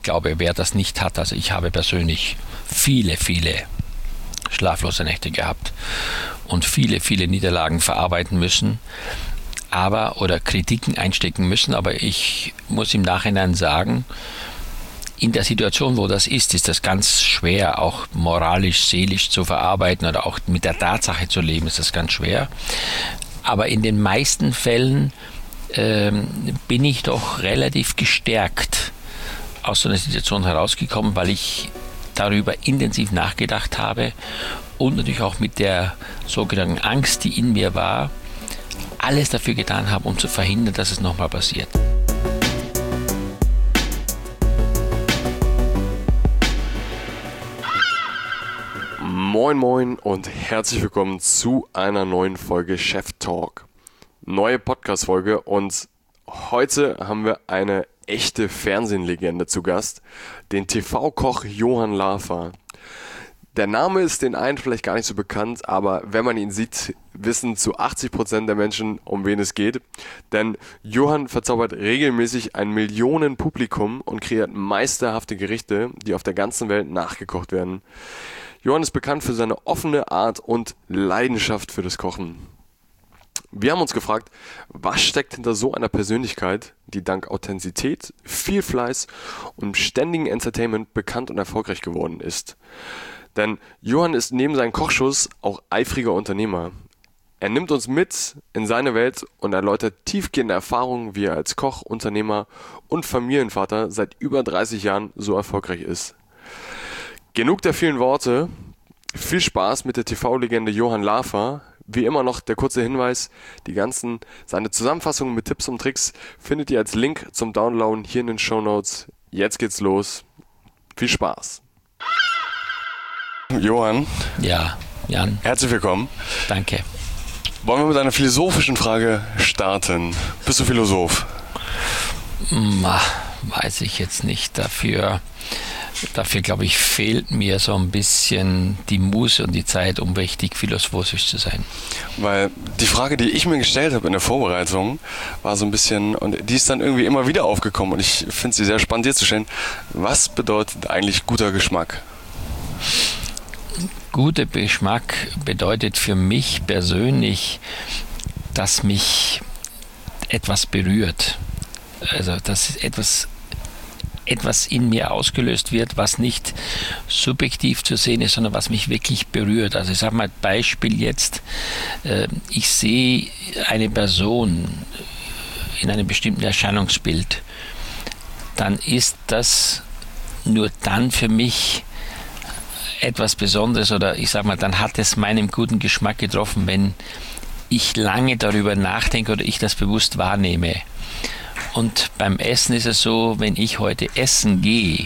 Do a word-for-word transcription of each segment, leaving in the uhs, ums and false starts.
Ich glaube, wer das nicht hat, also ich habe persönlich viele, viele schlaflose Nächte gehabt und viele, viele Niederlagen verarbeiten müssen, aber oder Kritiken einstecken müssen, aber ich muss im Nachhinein sagen, in der Situation, wo das ist, ist das ganz schwer, auch moralisch, seelisch zu verarbeiten oder auch mit der Tatsache zu leben, ist das ganz schwer. Aber in den meisten Fällen ähm, bin ich doch relativ gestärkt aus so einer Situation herausgekommen, weil ich darüber intensiv nachgedacht habe und natürlich auch mit der sogenannten Angst, die in mir war, alles dafür getan habe, um zu verhindern, dass es nochmal passiert. Moin moin und herzlich willkommen zu einer neuen Folge Chef Talk. Neue Podcast-Folge und heute haben wir eine echte Fernsehlegende zu Gast, den T V-Koch Johann Lafer. Der Name ist den einen vielleicht gar nicht so bekannt, aber wenn man ihn sieht, wissen zu achtzig Prozent der Menschen, um wen es geht. Denn Johann verzaubert regelmäßig ein Millionenpublikum und kreiert meisterhafte Gerichte, die auf der ganzen Welt nachgekocht werden. Johann ist bekannt für seine offene Art und Leidenschaft für das Kochen. Wir haben uns gefragt, was steckt hinter so einer Persönlichkeit, die dank Authentizität, viel Fleiß und ständigen Entertainment bekannt und erfolgreich geworden ist. Denn Johann ist neben seinen Kochshows auch eifriger Unternehmer. Er nimmt uns mit in seine Welt und erläutert tiefgehende Erfahrungen, wie er als Koch, Unternehmer und Familienvater seit über dreißig Jahren so erfolgreich ist. Genug der vielen Worte, viel Spaß mit der T V-Legende Johann Lafer. Wie immer noch der kurze Hinweis, die ganzen, seine Zusammenfassungen mit Tipps und Tricks findet ihr als Link zum Downloaden hier in den Shownotes. Jetzt geht's los. Viel Spaß. Johann. Ja, Jan. Herzlich willkommen. Danke. Wollen wir mit einer philosophischen Frage starten? Bist du Philosoph? Ma, weiß ich jetzt nicht. Dafür... Dafür, glaube ich, fehlt mir so ein bisschen die Muße und die Zeit, um richtig philosophisch zu sein. Weil die Frage, die ich mir gestellt habe in der Vorbereitung, war so ein bisschen, und die ist dann irgendwie immer wieder aufgekommen und ich finde sie sehr spannend, dir zu stellen. Was bedeutet eigentlich guter Geschmack? Guter Geschmack bedeutet für mich persönlich, dass mich etwas berührt. Also, dass etwas etwas in mir ausgelöst wird, was nicht subjektiv zu sehen ist, sondern was mich wirklich berührt. Also ich sage mal ein Beispiel jetzt, äh, ich sehe eine Person in einem bestimmten Erscheinungsbild, dann ist das nur dann für mich etwas Besonderes oder ich sage mal, dann hat es meinen guten Geschmack getroffen, wenn ich lange darüber nachdenke oder ich das bewusst wahrnehme. Und beim Essen ist es so, wenn ich heute essen gehe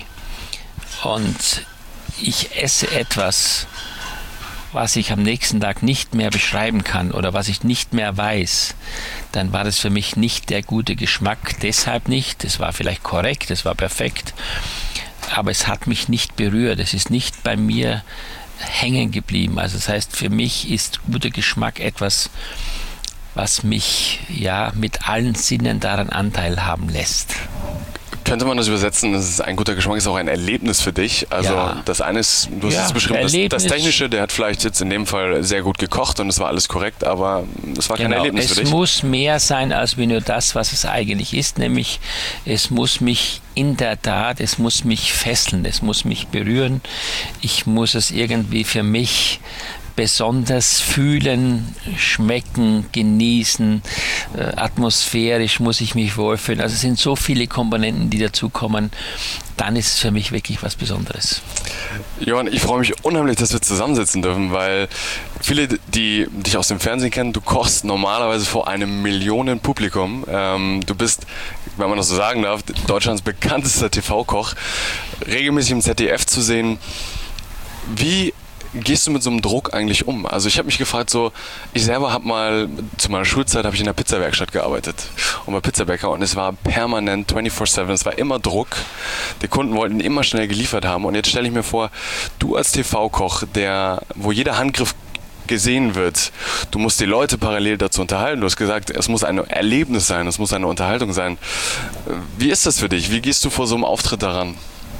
und ich esse etwas, was ich am nächsten Tag nicht mehr beschreiben kann oder was ich nicht mehr weiß, dann war das für mich nicht der gute Geschmack. Deshalb nicht, es war vielleicht korrekt, es war perfekt, aber es hat mich nicht berührt, es ist nicht bei mir hängen geblieben. Also das heißt, für mich ist guter Geschmack etwas, was mich ja mit allen Sinnen daran Anteil haben lässt. Könnte man das übersetzen, das ist ein guter Geschmack, ist auch ein Erlebnis für dich. Also ja. Das eine ist, du hast ja, es beschrieben, das, das Technische, der hat vielleicht jetzt in dem Fall sehr gut gekocht und es war alles korrekt, aber es war kein genau, Erlebnis für dich. Es muss mehr sein als nur das, was es eigentlich ist, nämlich es muss mich in der Tat, es muss mich fesseln, es muss mich berühren, ich muss es irgendwie für mich besonders fühlen, schmecken, genießen, äh, atmosphärisch muss ich mich wohlfühlen. Also es sind so viele Komponenten, die dazukommen. Dann ist es für mich wirklich was Besonderes. Johann, ich freue mich unheimlich, dass wir zusammensitzen dürfen, weil viele, die dich aus dem Fernsehen kennen, du kochst normalerweise vor einem Millionenpublikum. Ähm, du bist, wenn man das so sagen darf, Deutschlands bekanntester T V-Koch, regelmäßig im Z D F zu sehen. Wie gehst du mit so einem Druck eigentlich um? Also ich habe mich gefragt, so, ich selber habe mal, zu meiner Schulzeit habe ich in der Pizzawerkstatt gearbeitet und war Pizzabäcker und es war permanent vierundzwanzig sieben, es war immer Druck. Die Kunden wollten immer schnell geliefert haben und jetzt stelle ich mir vor, du als T V-Koch, der, wo jeder Handgriff gesehen wird, du musst die Leute parallel dazu unterhalten. Du hast gesagt, es muss ein Erlebnis sein, es muss eine Unterhaltung sein. Wie ist das für dich? Wie gehst du vor so einem Auftritt daran?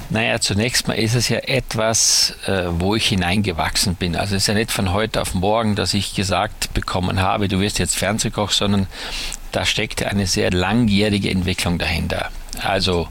Naja, zunächst mal ist es ja etwas, äh, wo ich hineingewachsen bin. Also es ist ja nicht von heute auf morgen, dass ich gesagt bekommen habe, du wirst jetzt Fernsehkoch, sondern da steckte eine sehr langjährige Entwicklung dahinter. Also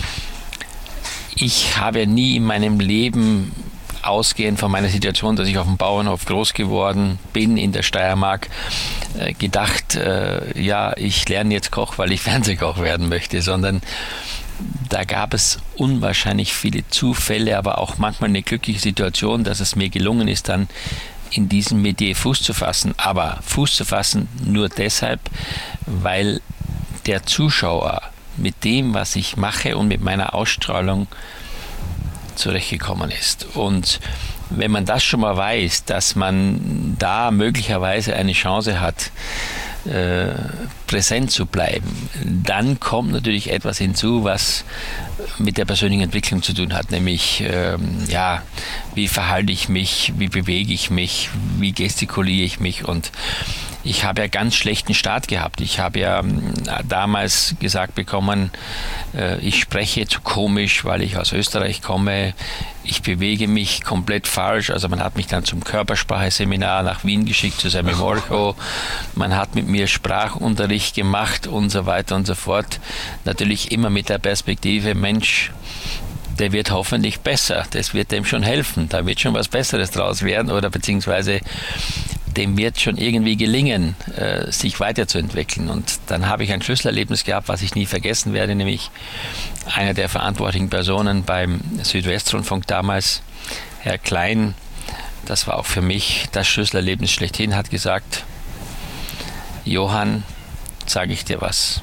ich habe nie in meinem Leben, ausgehend von meiner Situation, dass ich auf dem Bauernhof groß geworden bin in der Steiermark, äh, gedacht, äh, ja, ich lerne jetzt Koch, weil ich Fernsehkoch werden möchte, sondern da gab es unwahrscheinlich viele Zufälle, aber auch manchmal eine glückliche Situation, dass es mir gelungen ist, dann in diesem Metier Fuß zu fassen. Aber Fuß zu fassen nur deshalb, weil der Zuschauer mit dem, was ich mache und mit meiner Ausstrahlung zurechtgekommen ist. Und wenn man das schon mal weiß, dass man da möglicherweise eine Chance hat, äh, präsent zu bleiben, dann kommt natürlich etwas hinzu, was mit der persönlichen Entwicklung zu tun hat, nämlich ähm, ja, wie verhalte ich mich, wie bewege ich mich, wie gestikuliere ich mich. Und ich habe ja ganz schlechten Start gehabt. Ich habe ja damals gesagt bekommen, äh, ich spreche zu komisch, weil ich aus Österreich komme. Ich bewege mich komplett falsch. Also man hat mich dann zum Körperspracheseminar nach Wien geschickt, zu Sammy Molcho. Man hat mit mir Sprachunterricht gemacht und so weiter und so fort. Natürlich immer mit der Perspektive, Mensch, der wird hoffentlich besser. Das wird dem schon helfen. Da wird schon was Besseres draus werden oder beziehungsweise dem wird schon irgendwie gelingen, äh, sich weiterzuentwickeln. Und dann habe ich ein Schlüsselerlebnis gehabt, was ich nie vergessen werde, nämlich einer der verantwortlichen Personen beim Südwestrundfunk damals, Herr Klein, das war auch für mich das Schlüsselerlebnis schlechthin, hat gesagt, Johann, sage ich dir was,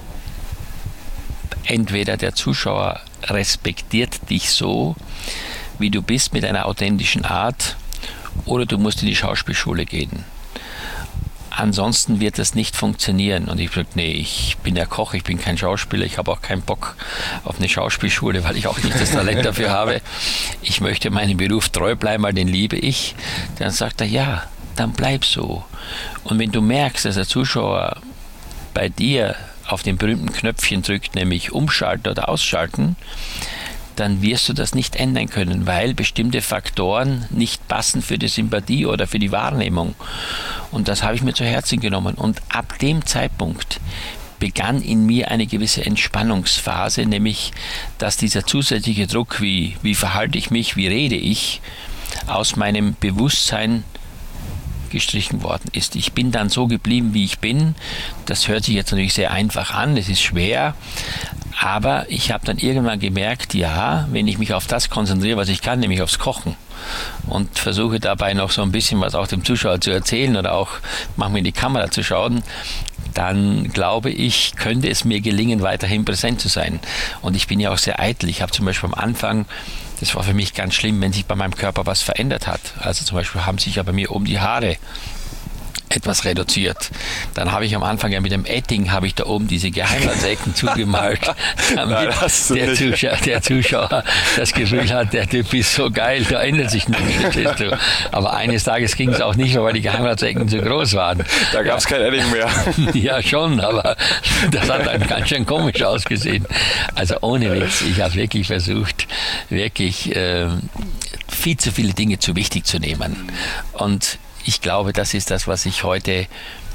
entweder der Zuschauer respektiert dich so, wie du bist, mit einer authentischen Art, oder du musst in die Schauspielschule gehen. Ansonsten wird das nicht funktionieren. Und ich habe gesagt, nee, ich bin ja Koch, ich bin kein Schauspieler, ich habe auch keinen Bock auf eine Schauspielschule, weil ich auch nicht das Talent dafür habe. Ich möchte meinem Beruf treu bleiben, weil den liebe ich. Dann sagt er, ja, dann bleib so. Und wenn du merkst, dass der Zuschauer bei dir auf den berühmten Knöpfchen drückt, nämlich umschalten oder ausschalten, dann wirst du das nicht ändern können, weil bestimmte Faktoren nicht passen für die Sympathie oder für die Wahrnehmung. Und das habe ich mir zu Herzen genommen. Und ab dem Zeitpunkt begann in mir eine gewisse Entspannungsphase, nämlich, dass dieser zusätzliche Druck, wie, wie verhalte ich mich, wie rede ich, aus meinem Bewusstsein gestrichen worden ist. Ich bin dann so geblieben, wie ich bin. Das hört sich jetzt natürlich sehr einfach an, es ist schwer, aber ich habe dann irgendwann gemerkt, ja, wenn ich mich auf das konzentriere, was ich kann, nämlich aufs Kochen, und versuche dabei noch so ein bisschen was auch dem Zuschauer zu erzählen oder auch manchmal in die Kamera zu schauen, dann glaube ich, könnte es mir gelingen, weiterhin präsent zu sein. Und ich bin ja auch sehr eitel. Ich habe zum Beispiel am Anfang, das war für mich ganz schlimm, wenn sich bei meinem Körper was verändert hat. Also zum Beispiel haben sich ja bei mir oben die Haare etwas reduziert. Dann habe ich am Anfang ja mit dem Edding habe ich da oben diese Geheimratsecken zugemalt, damit Nein, der, Zuschauer, der Zuschauer das Gefühl hat, der Typ ist so geil, da ändert sich nichts. Aber eines Tages ging es auch nicht mehr, weil die Geheimratsecken zu groß waren. Da gab es kein Edding mehr. Ja schon, aber das hat dann ganz schön komisch ausgesehen. Also ohne Witz, ich habe wirklich versucht, wirklich äh, viel zu viele Dinge zu wichtig zu nehmen. Und ich glaube, das ist das, was ich heute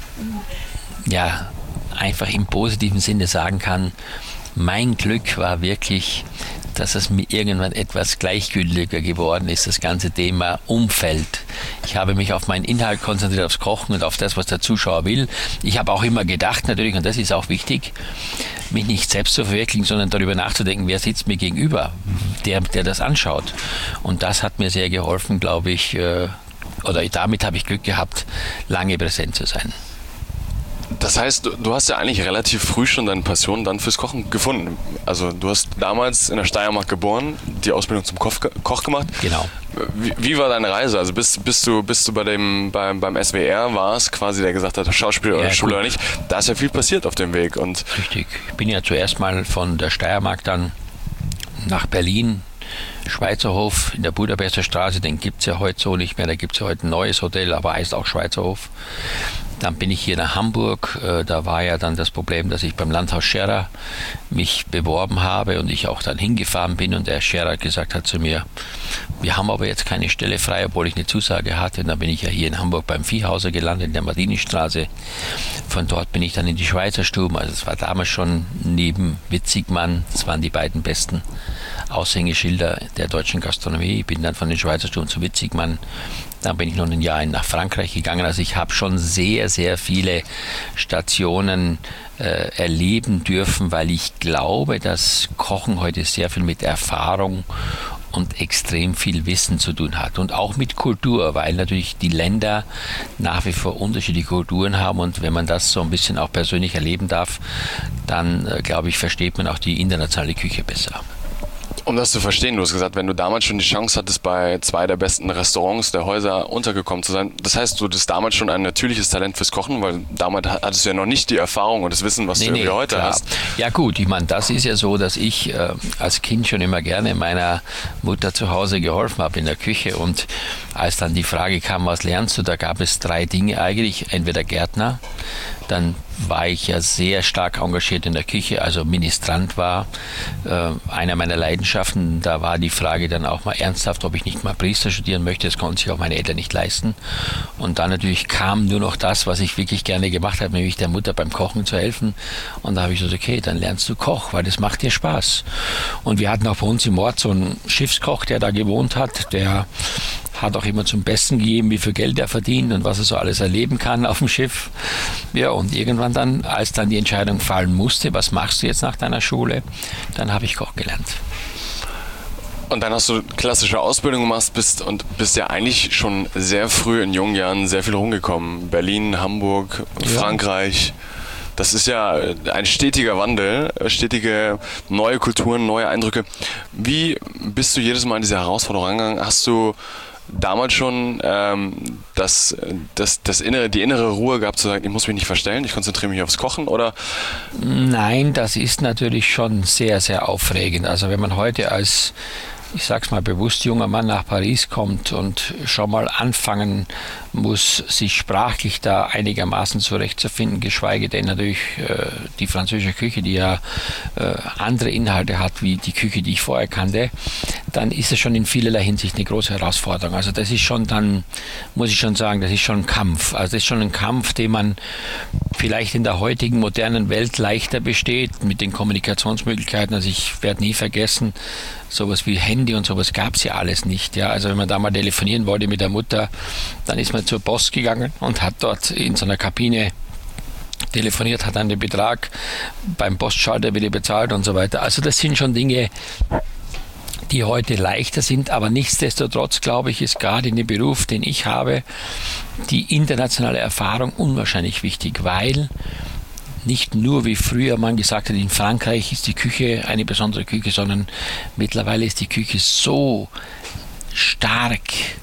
ja einfach im positiven Sinne sagen kann. Mein Glück war wirklich, dass es mir irgendwann etwas gleichgültiger geworden ist, das ganze Thema Umfeld. Ich habe mich auf meinen Inhalt konzentriert, aufs Kochen und auf das, was der Zuschauer will. Ich habe auch immer gedacht natürlich, und das ist auch wichtig, mich nicht selbst zu verwirklichen, sondern darüber nachzudenken, wer sitzt mir gegenüber, der, der das anschaut. Und das hat mir sehr geholfen, glaube ich, oder damit habe ich Glück gehabt, lange präsent zu sein. Das heißt, du, du hast ja eigentlich relativ früh schon deine Passion dann fürs Kochen gefunden. Also du hast damals in der Steiermark geboren, die Ausbildung zum Koch, Koch gemacht. Genau. Wie, wie war deine Reise? Also bist, bist du, bist du bei dem, beim, beim S W R warst, quasi der gesagt hat, Schauspiel oder ja, Schule gut. Oder nicht. Da ist ja viel passiert auf dem Weg. Und richtig. Ich bin ja zuerst mal von der Steiermark dann nach Berlin, Schweizerhof in der Budapester Straße, den gibt es ja heute so nicht mehr, da gibt es ja heute ein neues Hotel, aber heißt auch Schweizerhof. Dann bin ich hier nach Hamburg. Da war ja dann das Problem, dass ich beim Landhaus Scherrer mich beworben habe und ich auch dann hingefahren bin und der Scherrer gesagt hat zu mir, wir haben aber jetzt keine Stelle frei, obwohl ich eine Zusage hatte. Und dann bin ich ja hier in Hamburg beim Viehhauser gelandet, in der Martinistraße. Von dort bin ich dann in die Schweizer Stuben. Also es war damals schon neben Witzigmann, das waren die beiden besten Aushängeschilder der deutschen Gastronomie. Ich bin dann von den Schweizer Stuben zu Witzigmann. Dann bin ich noch ein Jahr nach Frankreich gegangen. Also ich habe schon sehr, sehr viele Stationen äh, erleben dürfen, weil ich glaube, dass Kochen heute sehr viel mit Erfahrung und extrem viel Wissen zu tun hat. Und auch mit Kultur, weil natürlich die Länder nach wie vor unterschiedliche Kulturen haben. Und wenn man das so ein bisschen auch persönlich erleben darf, dann, äh, glaube ich, versteht man auch die internationale Küche besser. Um das zu verstehen, du hast gesagt, wenn du damals schon die Chance hattest, bei zwei der besten Restaurants der Häuser untergekommen zu sein, das heißt, du hattest damals schon ein natürliches Talent fürs Kochen, weil damals hattest du ja noch nicht die Erfahrung und das Wissen, was nee, du nee, heute klar. hast. Ja gut, ich meine, das ist ja so, dass ich äh, als Kind schon immer gerne meiner Mutter zu Hause geholfen habe in der Küche und als dann die Frage kam, was lernst du, da gab es drei Dinge eigentlich, entweder Gärtner, dann war ich ja sehr stark engagiert in der Küche, also Ministrant war äh, einer meiner Leidenschaften. Da war die Frage dann auch mal ernsthaft, ob ich nicht mal Priester studieren möchte. Das konnten sich auch meine Eltern nicht leisten. Und dann natürlich kam nur noch das, was ich wirklich gerne gemacht habe, nämlich der Mutter beim Kochen zu helfen. Und da habe ich gesagt, okay, dann lernst du Koch, weil das macht dir Spaß. Und wir hatten auch bei uns im Ort so einen Schiffskoch, der da gewohnt hat, der hat auch immer zum Besten gegeben, wie viel Geld er verdient und was er so alles erleben kann auf dem Schiff. Ja, und irgendwann dann, als dann die Entscheidung fallen musste, was machst du jetzt nach deiner Schule, dann habe ich Koch gelernt. Und dann hast du klassische Ausbildung gemacht bist und bist ja eigentlich schon sehr früh in jungen Jahren sehr viel rumgekommen. Berlin, Hamburg, ja. Frankreich. Das ist ja ein stetiger Wandel, stetige neue Kulturen, neue Eindrücke. Wie bist du jedes Mal in diese Herausforderung angegangen? Hast du damals schon ähm, das, das, das innere, die innere Ruhe gehabt zu sagen, ich muss mich nicht verstellen, ich konzentriere mich aufs Kochen, oder? Nein, das ist natürlich schon sehr, sehr aufregend. Also wenn man heute als, ich sag's mal bewusst, junger Mann nach Paris kommt und schon mal anfangen muss, sich sprachlich da einigermaßen zurechtzufinden, geschweige denn natürlich äh, die französische Küche, die ja äh, andere Inhalte hat, wie die Küche, die ich vorher kannte, dann ist es schon in vielerlei Hinsicht eine große Herausforderung. Also das ist schon dann, muss ich schon sagen, das ist schon ein Kampf. Also das ist schon ein Kampf, den man vielleicht in der heutigen modernen Welt leichter besteht, mit den Kommunikationsmöglichkeiten. Also ich werde nie vergessen, sowas wie Handy und sowas gab es ja alles nicht. Ja? Also wenn man da mal telefonieren wollte mit der Mutter, dann ist man zur Post gegangen und hat dort in so einer Kabine telefoniert, hat dann den Betrag beim Postschalter wieder bezahlt und so weiter. Also das sind schon Dinge, die heute leichter sind, aber nichtsdestotrotz, glaube ich, ist gerade in dem Beruf, den ich habe, die internationale Erfahrung unwahrscheinlich wichtig, weil nicht nur wie früher man gesagt hat, in Frankreich ist die Küche eine besondere Küche, sondern mittlerweile ist die Küche so stark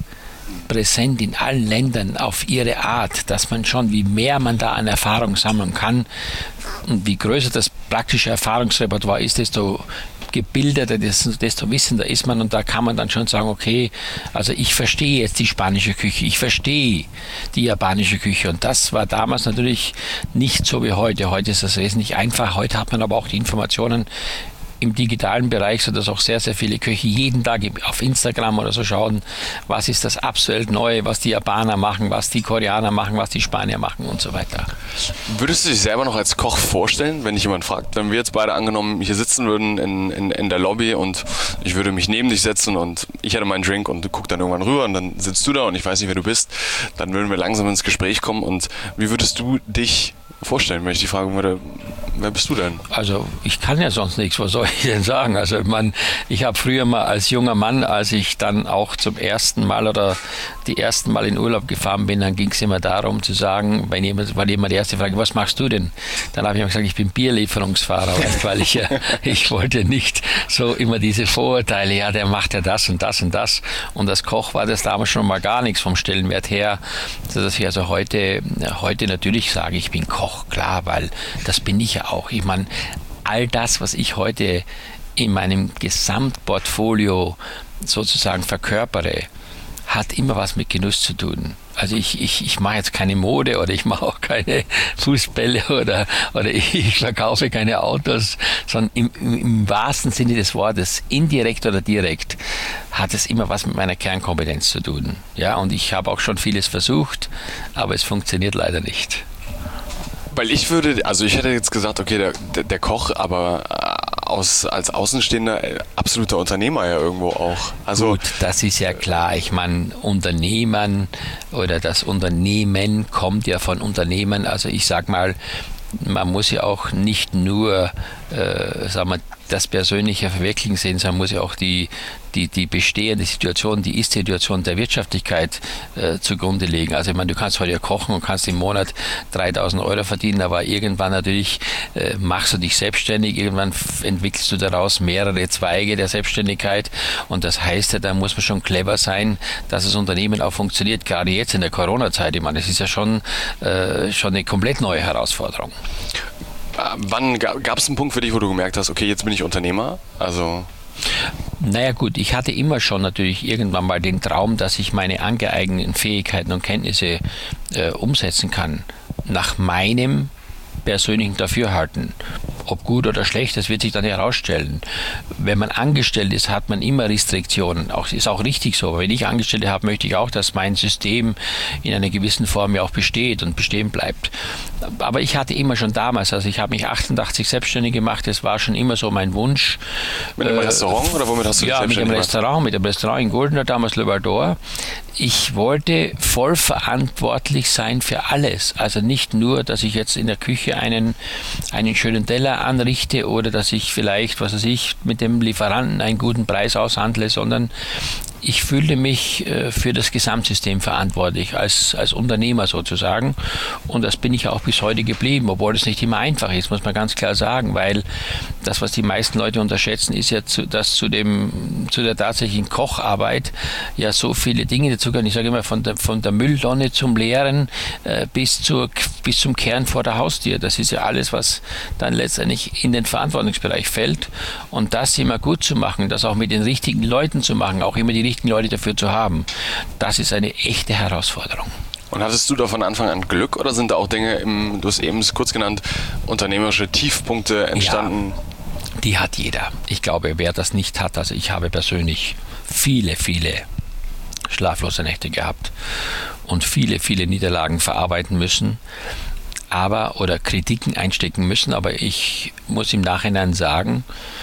präsent in allen Ländern auf ihre Art, dass man schon, wie mehr man da an Erfahrung sammeln kann und wie größer das praktische Erfahrungsrepertoire ist, desto gebildeter, desto, desto wissender ist man, und da kann man dann schon sagen, okay, also ich verstehe jetzt die spanische Küche, ich verstehe die japanische Küche, und das war damals natürlich nicht so wie heute. Heute ist das wesentlich einfacher, heute hat man aber auch die Informationen im digitalen Bereich, sodass auch sehr, sehr viele Köche jeden Tag auf Instagram oder so schauen, was ist das absolut Neue, was die Japaner machen, was die Koreaner machen, was die Spanier machen und so weiter. Würdest du dich selber noch als Koch vorstellen, wenn dich jemand fragt, wenn wir jetzt beide angenommen hier sitzen würden in, in, in der Lobby und ich würde mich neben dich setzen und ich hätte meinen Drink und du guckst dann irgendwann rüber und dann sitzt du da und ich weiß nicht, wer du bist, dann würden wir langsam ins Gespräch kommen, und wie würdest du dich vorstellen, wenn ich die fragen würde, wer bist du denn? Also ich kann ja sonst nichts, was soll ich denn sagen? Also man, ich habe früher mal als junger Mann, als ich dann auch zum ersten Mal oder die ersten Mal in Urlaub gefahren bin, dann ging es immer darum zu sagen, wenn jemand, war immer die erste Frage, was machst du denn? Dann habe ich immer gesagt, ich bin Bierlieferungsfahrer, weil ich ja, ich wollte nicht so immer diese Vorurteile, ja, der macht ja das und das und das, und als Koch war das damals schon mal gar nichts vom Stellenwert her, dass ich also heute, heute natürlich sage, ich bin Koch, klar, weil das bin ich ja auch. Ich meine, all das, was ich heute in meinem Gesamtportfolio sozusagen verkörpere, hat immer was mit Genuss zu tun. Also ich, ich, ich mache jetzt keine Mode oder ich mache auch keine Fußbälle oder, oder ich verkaufe keine Autos, sondern im, im, im wahrsten Sinne des Wortes, indirekt oder direkt, hat es immer was mit meiner Kernkompetenz zu tun. Ja, und ich habe auch schon vieles versucht, aber es funktioniert leider nicht. Weil ich würde, also ich hätte jetzt gesagt, okay, der, der, der Koch, aber aus, als Außenstehender absoluter Unternehmer ja irgendwo auch. Also gut, das ist ja klar. Ich meine, Unternehmen oder das Unternehmen kommt ja von Unternehmen. Also ich sag mal, man muss ja auch nicht nur, äh, sagen wir, das persönliche Verwirklichen sehen, sondern muss ja auch die, die, die bestehende Situation, die Ist-Situation der Wirtschaftlichkeit äh, zugrunde legen. Also ich meine, du kannst heute ja kochen und kannst im Monat dreitausend Euro verdienen, aber irgendwann natürlich äh, machst du dich selbstständig, irgendwann entwickelst du daraus mehrere Zweige der Selbstständigkeit und das heißt ja, da muss man schon clever sein, dass das Unternehmen auch funktioniert, gerade jetzt in der Corona-Zeit. Ich meine, das ist ja schon, äh, schon eine komplett neue Herausforderung. Wann gab es einen Punkt für dich, wo du gemerkt hast, okay, jetzt bin ich Unternehmer? Also naja gut, ich hatte immer schon natürlich irgendwann mal den Traum, dass ich meine angeeigneten Fähigkeiten und Kenntnisse äh, umsetzen kann, nach meinem persönlichen Dafürhalten. Ob gut oder schlecht, das wird sich dann herausstellen. Wenn man angestellt ist, hat man immer Restriktionen. Auch, ist auch richtig so. Aber wenn ich Angestellte habe, möchte ich auch, dass mein System in einer gewissen Form ja auch besteht und bestehen bleibt. Aber ich hatte immer schon damals, also ich habe mich achtundachtzig selbstständig gemacht, das war schon immer so mein Wunsch. Mit dem äh, Restaurant oder womit hast du dich ja, selbstständig mit dem gemacht? Restaurant, mit dem Restaurant in Goldner, damals Le Bardor. Ich wollte voll verantwortlich sein für alles. Also nicht nur, dass ich jetzt in der Küche einen, einen schönen Teller anrichte oder dass ich vielleicht, was weiß ich, mit dem Lieferanten einen guten Preis aushandle, sondern ich fühlte mich äh, für das Gesamtsystem verantwortlich, als, als Unternehmer sozusagen. Und das bin ich auch bis heute geblieben, obwohl es nicht immer einfach ist, muss man ganz klar sagen, weil das, was die meisten Leute unterschätzen, ist ja, zu, dass zu, dem, zu der tatsächlichen Kocharbeit ja so viele Dinge dazugehören. Ich sage immer, von der, von der Mülltonne zum Leeren äh, bis, zur, bis zum Kehren vor der Haustür. Das ist ja alles, was dann letztendlich in den Verantwortungsbereich fällt. Und das immer gut zu machen, das auch mit den richtigen Leuten zu machen, auch immer die richtigen Leute dafür zu haben, das ist eine echte Herausforderung. Und hattest du da von Anfang an Glück oder sind da auch Dinge, im, du hast eben es kurz genannt, unternehmerische Tiefpunkte entstanden? Ja, die hat jeder. Ich glaube, wer das nicht hat, also ich habe persönlich viele, viele schlaflose Nächte gehabt und viele, viele Niederlagen verarbeiten müssen, aber oder Kritiken einstecken müssen, aber ich muss im Nachhinein sagen,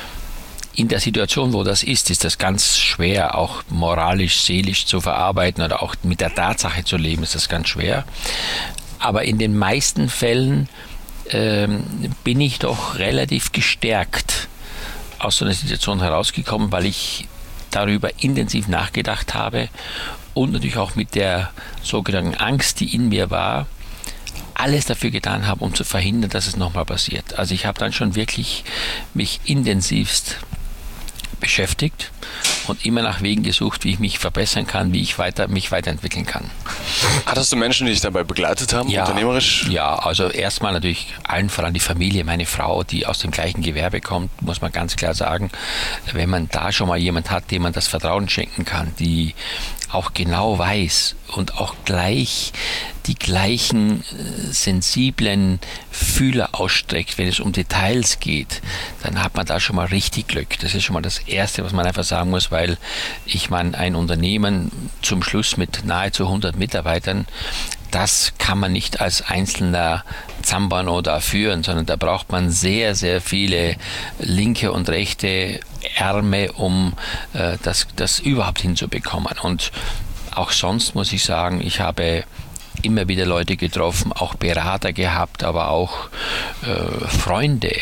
in der Situation, wo das ist, ist das ganz schwer, auch moralisch, seelisch zu verarbeiten oder auch mit der Tatsache zu leben, ist das ganz schwer. Aber in den meisten Fällen ähm, bin ich doch relativ gestärkt aus so einer Situation herausgekommen, weil ich darüber intensiv nachgedacht habe und natürlich auch mit der sogenannten Angst, die in mir war, alles dafür getan habe, um zu verhindern, dass es nochmal passiert. Also ich habe dann schon wirklich mich intensivst beschäftigt und immer nach Wegen gesucht, wie ich mich verbessern kann, wie ich weiter, mich weiterentwickeln kann. Hattest du Menschen, die dich dabei begleitet haben, ja, unternehmerisch? Ja, also erstmal natürlich allen voran die Familie, meine Frau, die aus dem gleichen Gewerbe kommt, muss man ganz klar sagen. Wenn man da schon mal jemand hat, dem man das Vertrauen schenken kann, die auch genau weiß und auch gleich die gleichen äh, sensiblen Fühler ausstreckt, wenn es um Details geht, dann hat man da schon mal richtig Glück. Das ist schon mal das Erste, was man einfach sagen muss, weil ich meine, ein Unternehmen zum Schluss mit nahezu hundert Mitarbeitern, das kann man nicht als einzelner Zambano da führen, sondern da braucht man sehr, sehr viele linke und rechte Ärme, um äh, das, das überhaupt hinzubekommen. Und auch sonst muss ich sagen, ich habe immer wieder Leute getroffen, auch Berater gehabt, aber auch äh, Freunde,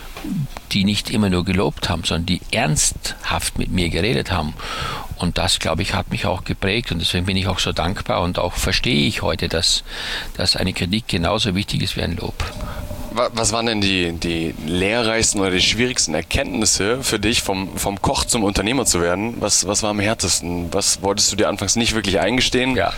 die nicht immer nur gelobt haben, sondern die ernsthaft mit mir geredet haben. Und das, glaube ich, hat mich auch geprägt und deswegen bin ich auch so dankbar und auch verstehe ich heute, dass, dass eine Kritik genauso wichtig ist wie ein Lob. Was waren denn die, die lehrreichsten oder die schwierigsten Erkenntnisse für dich, vom, vom Koch zum Unternehmer zu werden? Was, was war am härtesten? Was wolltest du dir anfangs nicht wirklich eingestehen? Ja,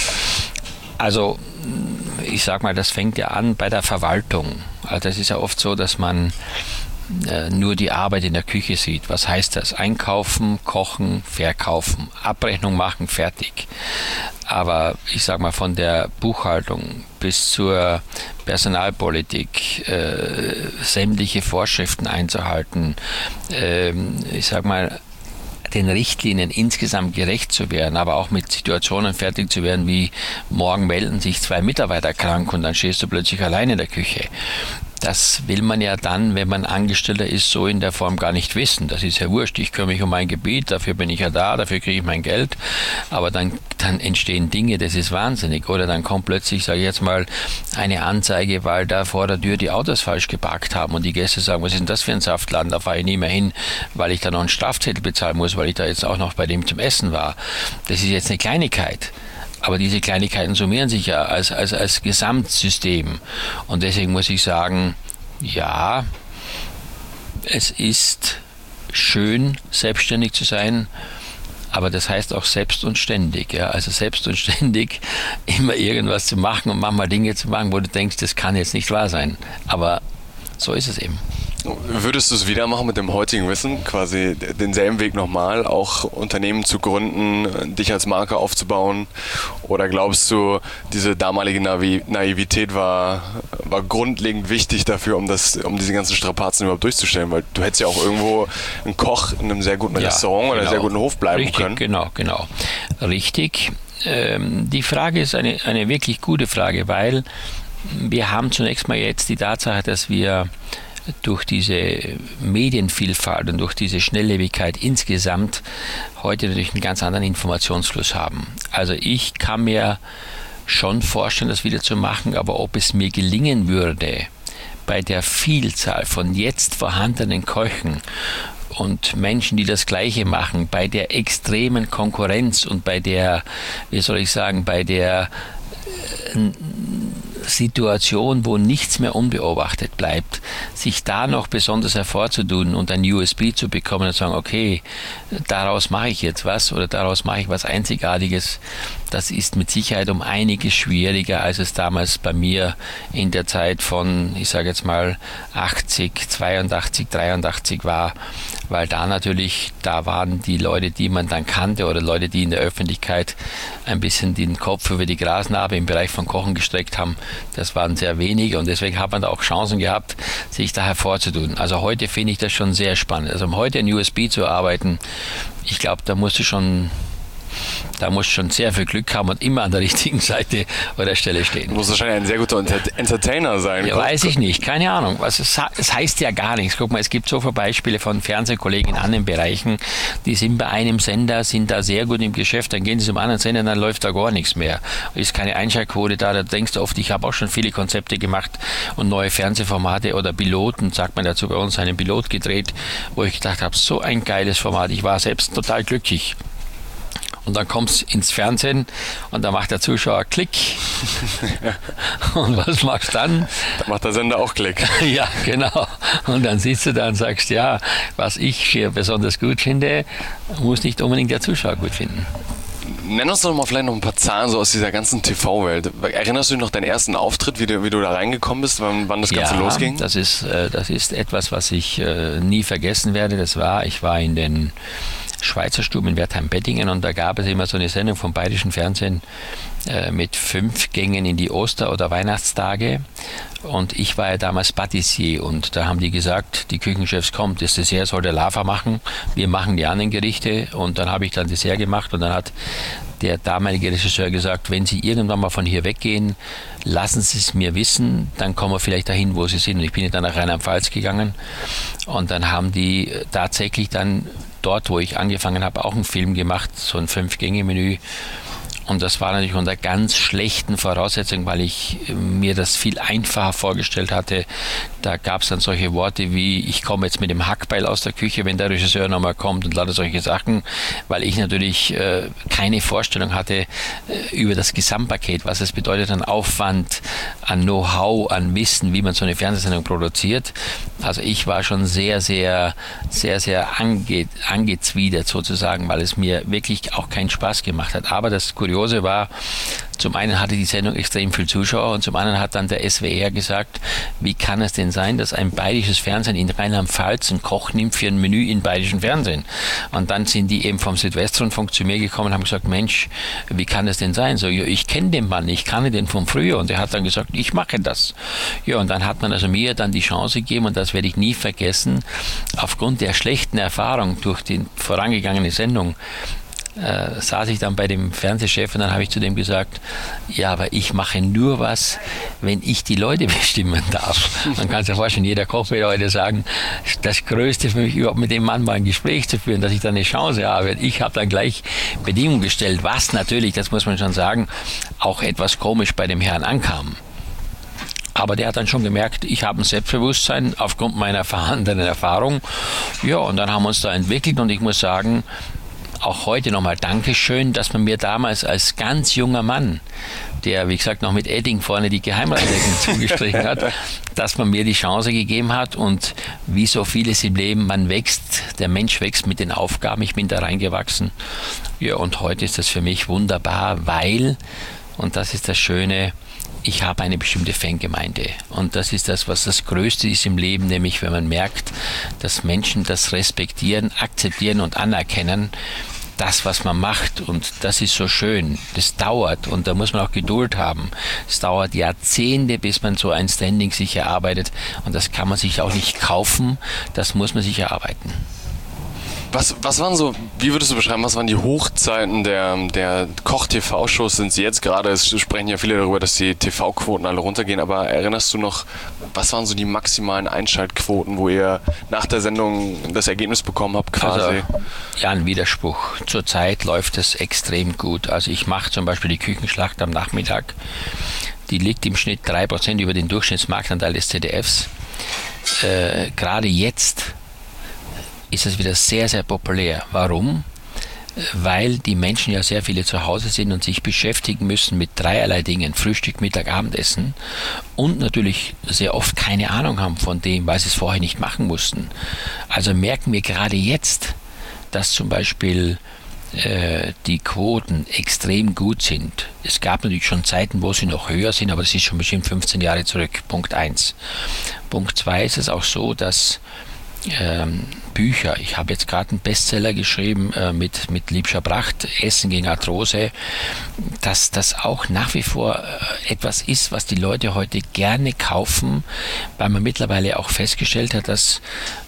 also ich sag mal, das fängt ja an bei der Verwaltung. Also das ist ja oft so, dass man äh, nur die Arbeit in der Küche sieht. Was heißt das? Einkaufen, kochen, verkaufen, Abrechnung machen, fertig. Aber ich sage mal, von der Buchhaltung bis zur Personalpolitik, äh, sämtliche Vorschriften einzuhalten, äh, ich sage mal, den Richtlinien insgesamt gerecht zu werden, aber auch mit Situationen fertig zu werden, wie morgen melden sich zwei Mitarbeiter krank und dann stehst du plötzlich allein in der Küche. Das will man ja dann, wenn man Angestellter ist, so in der Form gar nicht wissen. Das ist ja wurscht. Ich kümmere mich um mein Gebiet, dafür bin ich ja da, dafür kriege ich mein Geld. Aber dann, dann entstehen Dinge, das ist wahnsinnig. Oder dann kommt plötzlich, sage ich jetzt mal, eine Anzeige, weil da vor der Tür die Autos falsch geparkt haben und die Gäste sagen, was ist denn das für ein Saftladen? Da fahre ich nie mehr hin, weil ich da noch einen Strafzettel bezahlen muss, weil ich da jetzt auch noch bei dem zum Essen war. Das ist jetzt eine Kleinigkeit. Aber diese Kleinigkeiten summieren sich ja als, als, als Gesamtsystem. Und deswegen muss ich sagen, ja, es ist schön, selbstständig zu sein, aber das heißt auch selbst und ständig. Ja? Also selbst und ständig immer irgendwas zu machen und manchmal Dinge zu machen, wo du denkst, das kann jetzt nicht wahr sein. Aber so ist es eben. Würdest du es wieder machen mit dem heutigen Wissen, quasi denselben Weg nochmal, auch Unternehmen zu gründen, dich als Marke aufzubauen? Oder glaubst du, diese damalige Naiv- Naivität war, war grundlegend wichtig dafür, um, das, um diese ganzen Strapazen überhaupt durchzustellen? Weil du hättest ja auch irgendwo ein Koch in einem sehr guten ja, Restaurant oder genau. einem sehr guten Hof bleiben Richtig, können. Genau, genau. Richtig. Ähm, die Frage ist eine, eine wirklich gute Frage, weil wir haben zunächst mal jetzt die Tatsache, dass wir durch diese Medienvielfalt und durch diese Schnelllebigkeit insgesamt heute natürlich einen ganz anderen Informationsfluss haben. Also ich kann mir schon vorstellen, das wieder zu machen, aber ob es mir gelingen würde, bei der Vielzahl von jetzt vorhandenen Köchen und Menschen, die das Gleiche machen, bei der extremen Konkurrenz und bei der, wie soll ich sagen, bei der äh, Situation, wo nichts mehr unbeobachtet bleibt, sich da noch besonders hervorzutun und ein U S P zu bekommen und zu sagen, okay, daraus mache ich jetzt was oder daraus mache ich was Einzigartiges, das ist mit Sicherheit um einiges schwieriger, als es damals bei mir in der Zeit von, ich sage jetzt mal, achtzig, zweiundachtzig, dreiundachtzig war, weil da natürlich, da waren die Leute, die man dann kannte oder Leute, die in der Öffentlichkeit ein bisschen den Kopf über die Grasnarbe im Bereich von Kochen gestreckt haben, das waren sehr wenige und deswegen hat man da auch Chancen gehabt, sich da hervorzutun. Also heute finde ich das schon sehr spannend. Also um heute ein U S P zu erarbeiten, ich glaube, da musst du schon Da musst du schon sehr viel Glück haben und immer an der richtigen Seite oder Stelle stehen. Du musst wahrscheinlich ein sehr guter Entertainer sein. Ja, weiß ich nicht, keine Ahnung. Also es, es heißt ja gar nichts. Guck mal, es gibt so viele Beispiele von Fernsehkollegen in anderen Bereichen, die sind bei einem Sender, sind da sehr gut im Geschäft, dann gehen sie zum anderen Sender, dann läuft da gar nichts mehr. Ist keine Einschaltquote da, da denkst du oft, ich habe auch schon viele Konzepte gemacht und neue Fernsehformate oder Piloten, sagt man dazu bei uns, einen Pilot gedreht, wo ich gedacht habe, so ein geiles Format, ich war selbst total glücklich. Und dann kommst du ins Fernsehen und da macht der Zuschauer Klick. Und was machst du dann? Da macht der Sender auch Klick. Ja, genau. Und dann sitzt du da und sagst, ja, was ich hier besonders gut finde, muss nicht unbedingt der Zuschauer gut finden. Nenn uns doch mal vielleicht noch ein paar Zahlen so aus dieser ganzen T V-Welt. Erinnerst du dich noch deinen ersten Auftritt, wie du, wie du da reingekommen bist, wann, wann das Ganze ja, losging? Das ist, das ist etwas, was ich nie vergessen werde. Das war, ich war in den Schweizer Stuben in Wertheim-Bettingen und da gab es immer so eine Sendung vom Bayerischen Fernsehen äh, mit fünf Gängen in die Oster- oder Weihnachtstage und ich war ja damals Patissier und da haben die gesagt, die Küchenchefs kommt, das Dessert soll der Lava machen, wir machen die anderen Gerichte und dann habe ich dann Dessert gemacht und dann hat der damalige Regisseur gesagt, wenn Sie irgendwann mal von hier weggehen, lassen Sie es mir wissen, dann kommen wir vielleicht dahin, wo Sie sind. Und ich bin dann nach Rheinland-Pfalz gegangen und dann haben die tatsächlich dann dort, wo ich angefangen habe, auch einen Film gemacht, so ein Fünf-Gänge-Menü. Und das war natürlich unter ganz schlechten Voraussetzungen, weil ich mir das viel einfacher vorgestellt hatte. Da gab es dann solche Worte wie, ich komme jetzt mit dem Hackbeil aus der Küche, wenn der Regisseur nochmal kommt und lauter solche Sachen, weil ich natürlich äh, keine Vorstellung hatte äh, über das Gesamtpaket, was es bedeutet an Aufwand, an Know-how, an Wissen, wie man so eine Fernsehsendung produziert. Also ich war schon sehr, sehr, sehr, sehr ange, angezwidert sozusagen, weil es mir wirklich auch keinen Spaß gemacht hat. Aber das Kuriose war, Zum einen hatte die Sendung extrem viel Zuschauer und zum anderen hat dann der S W R gesagt, wie kann es denn sein, dass ein bayerisches Fernsehen in Rheinland-Pfalz einen Koch nimmt für ein Menü in bayerischen Fernsehen? Und dann sind die eben vom Südwestrundfunk zu mir gekommen und haben gesagt, Mensch, wie kann es denn sein? So, ja, ich kenne den Mann, ich kannte den von früher und er hat dann gesagt, ich mache das. Ja, und dann hat man also mir dann die Chance gegeben und das werde ich nie vergessen, aufgrund der schlechten Erfahrung durch die vorangegangene Sendung, Äh, saß ich dann bei dem Fernsehchef und dann habe ich zu dem gesagt, ja, aber ich mache nur was, wenn ich die Leute bestimmen darf. Man kann sich ja vorstellen, jeder Koch wird heute sagen, das Größte für mich überhaupt mit dem Mann mal ein Gespräch zu führen, dass ich da eine Chance habe. Ich habe dann gleich Bedingungen gestellt, was natürlich, das muss man schon sagen, auch etwas komisch bei dem Herrn ankam. Aber der hat dann schon gemerkt, ich habe ein Selbstbewusstsein aufgrund meiner vorhandenen Erfahrung. Ja, und dann haben wir uns da entwickelt und ich muss sagen, auch heute nochmal Dankeschön, dass man mir damals als ganz junger Mann, der, wie gesagt, noch mit Edding vorne die Geheimratsecken zugestrichen hat, dass man mir die Chance gegeben hat und wie so vieles im Leben, man wächst, der Mensch wächst mit den Aufgaben, ich bin da reingewachsen. Ja, und heute ist das für mich wunderbar, weil, und das ist das Schöne, ich habe eine bestimmte Fangemeinde und das ist das, was das Größte ist im Leben, nämlich wenn man merkt, dass Menschen das respektieren, akzeptieren und anerkennen, das, was man macht und das ist so schön, das dauert und da muss man auch Geduld haben. Es dauert Jahrzehnte, bis man so ein Standing sich erarbeitet und das kann man sich auch nicht kaufen, das muss man sich erarbeiten. Was, was waren so, wie würdest du beschreiben, was waren die Hochzeiten der, der Koch-T V-Shows? Sind sie jetzt gerade? Es sprechen ja viele darüber, dass die T V-Quoten alle runtergehen, aber erinnerst du noch, was waren so die maximalen Einschaltquoten, wo ihr nach der Sendung das Ergebnis bekommen habt quasi? Also, ja, ein Widerspruch. Zurzeit läuft es extrem gut. Also ich mache zum Beispiel die Küchenschlacht am Nachmittag. Die liegt im Schnitt drei Prozent über den Durchschnittsmarktanteil des Z D Fs. Äh, gerade jetzt ist es wieder sehr, sehr populär. Warum? Weil die Menschen ja sehr viele zu Hause sind und sich beschäftigen müssen mit dreierlei Dingen, Frühstück, Mittag, Abendessen und natürlich sehr oft keine Ahnung haben von dem, weil sie es vorher nicht machen mussten. Also merken wir gerade jetzt, dass zum Beispiel äh, die Quoten extrem gut sind. Es gab natürlich schon Zeiten, wo sie noch höher sind, aber das ist schon bestimmt fünfzehn Jahre zurück. Punkt eins. Punkt zwei ist es auch so, dass Ähm, Bücher. Ich habe jetzt gerade einen Bestseller geschrieben äh, mit, mit Liebscher Pracht, Essen gegen Arthrose, dass das auch nach wie vor äh, etwas ist, was die Leute heute gerne kaufen, weil man mittlerweile auch festgestellt hat, dass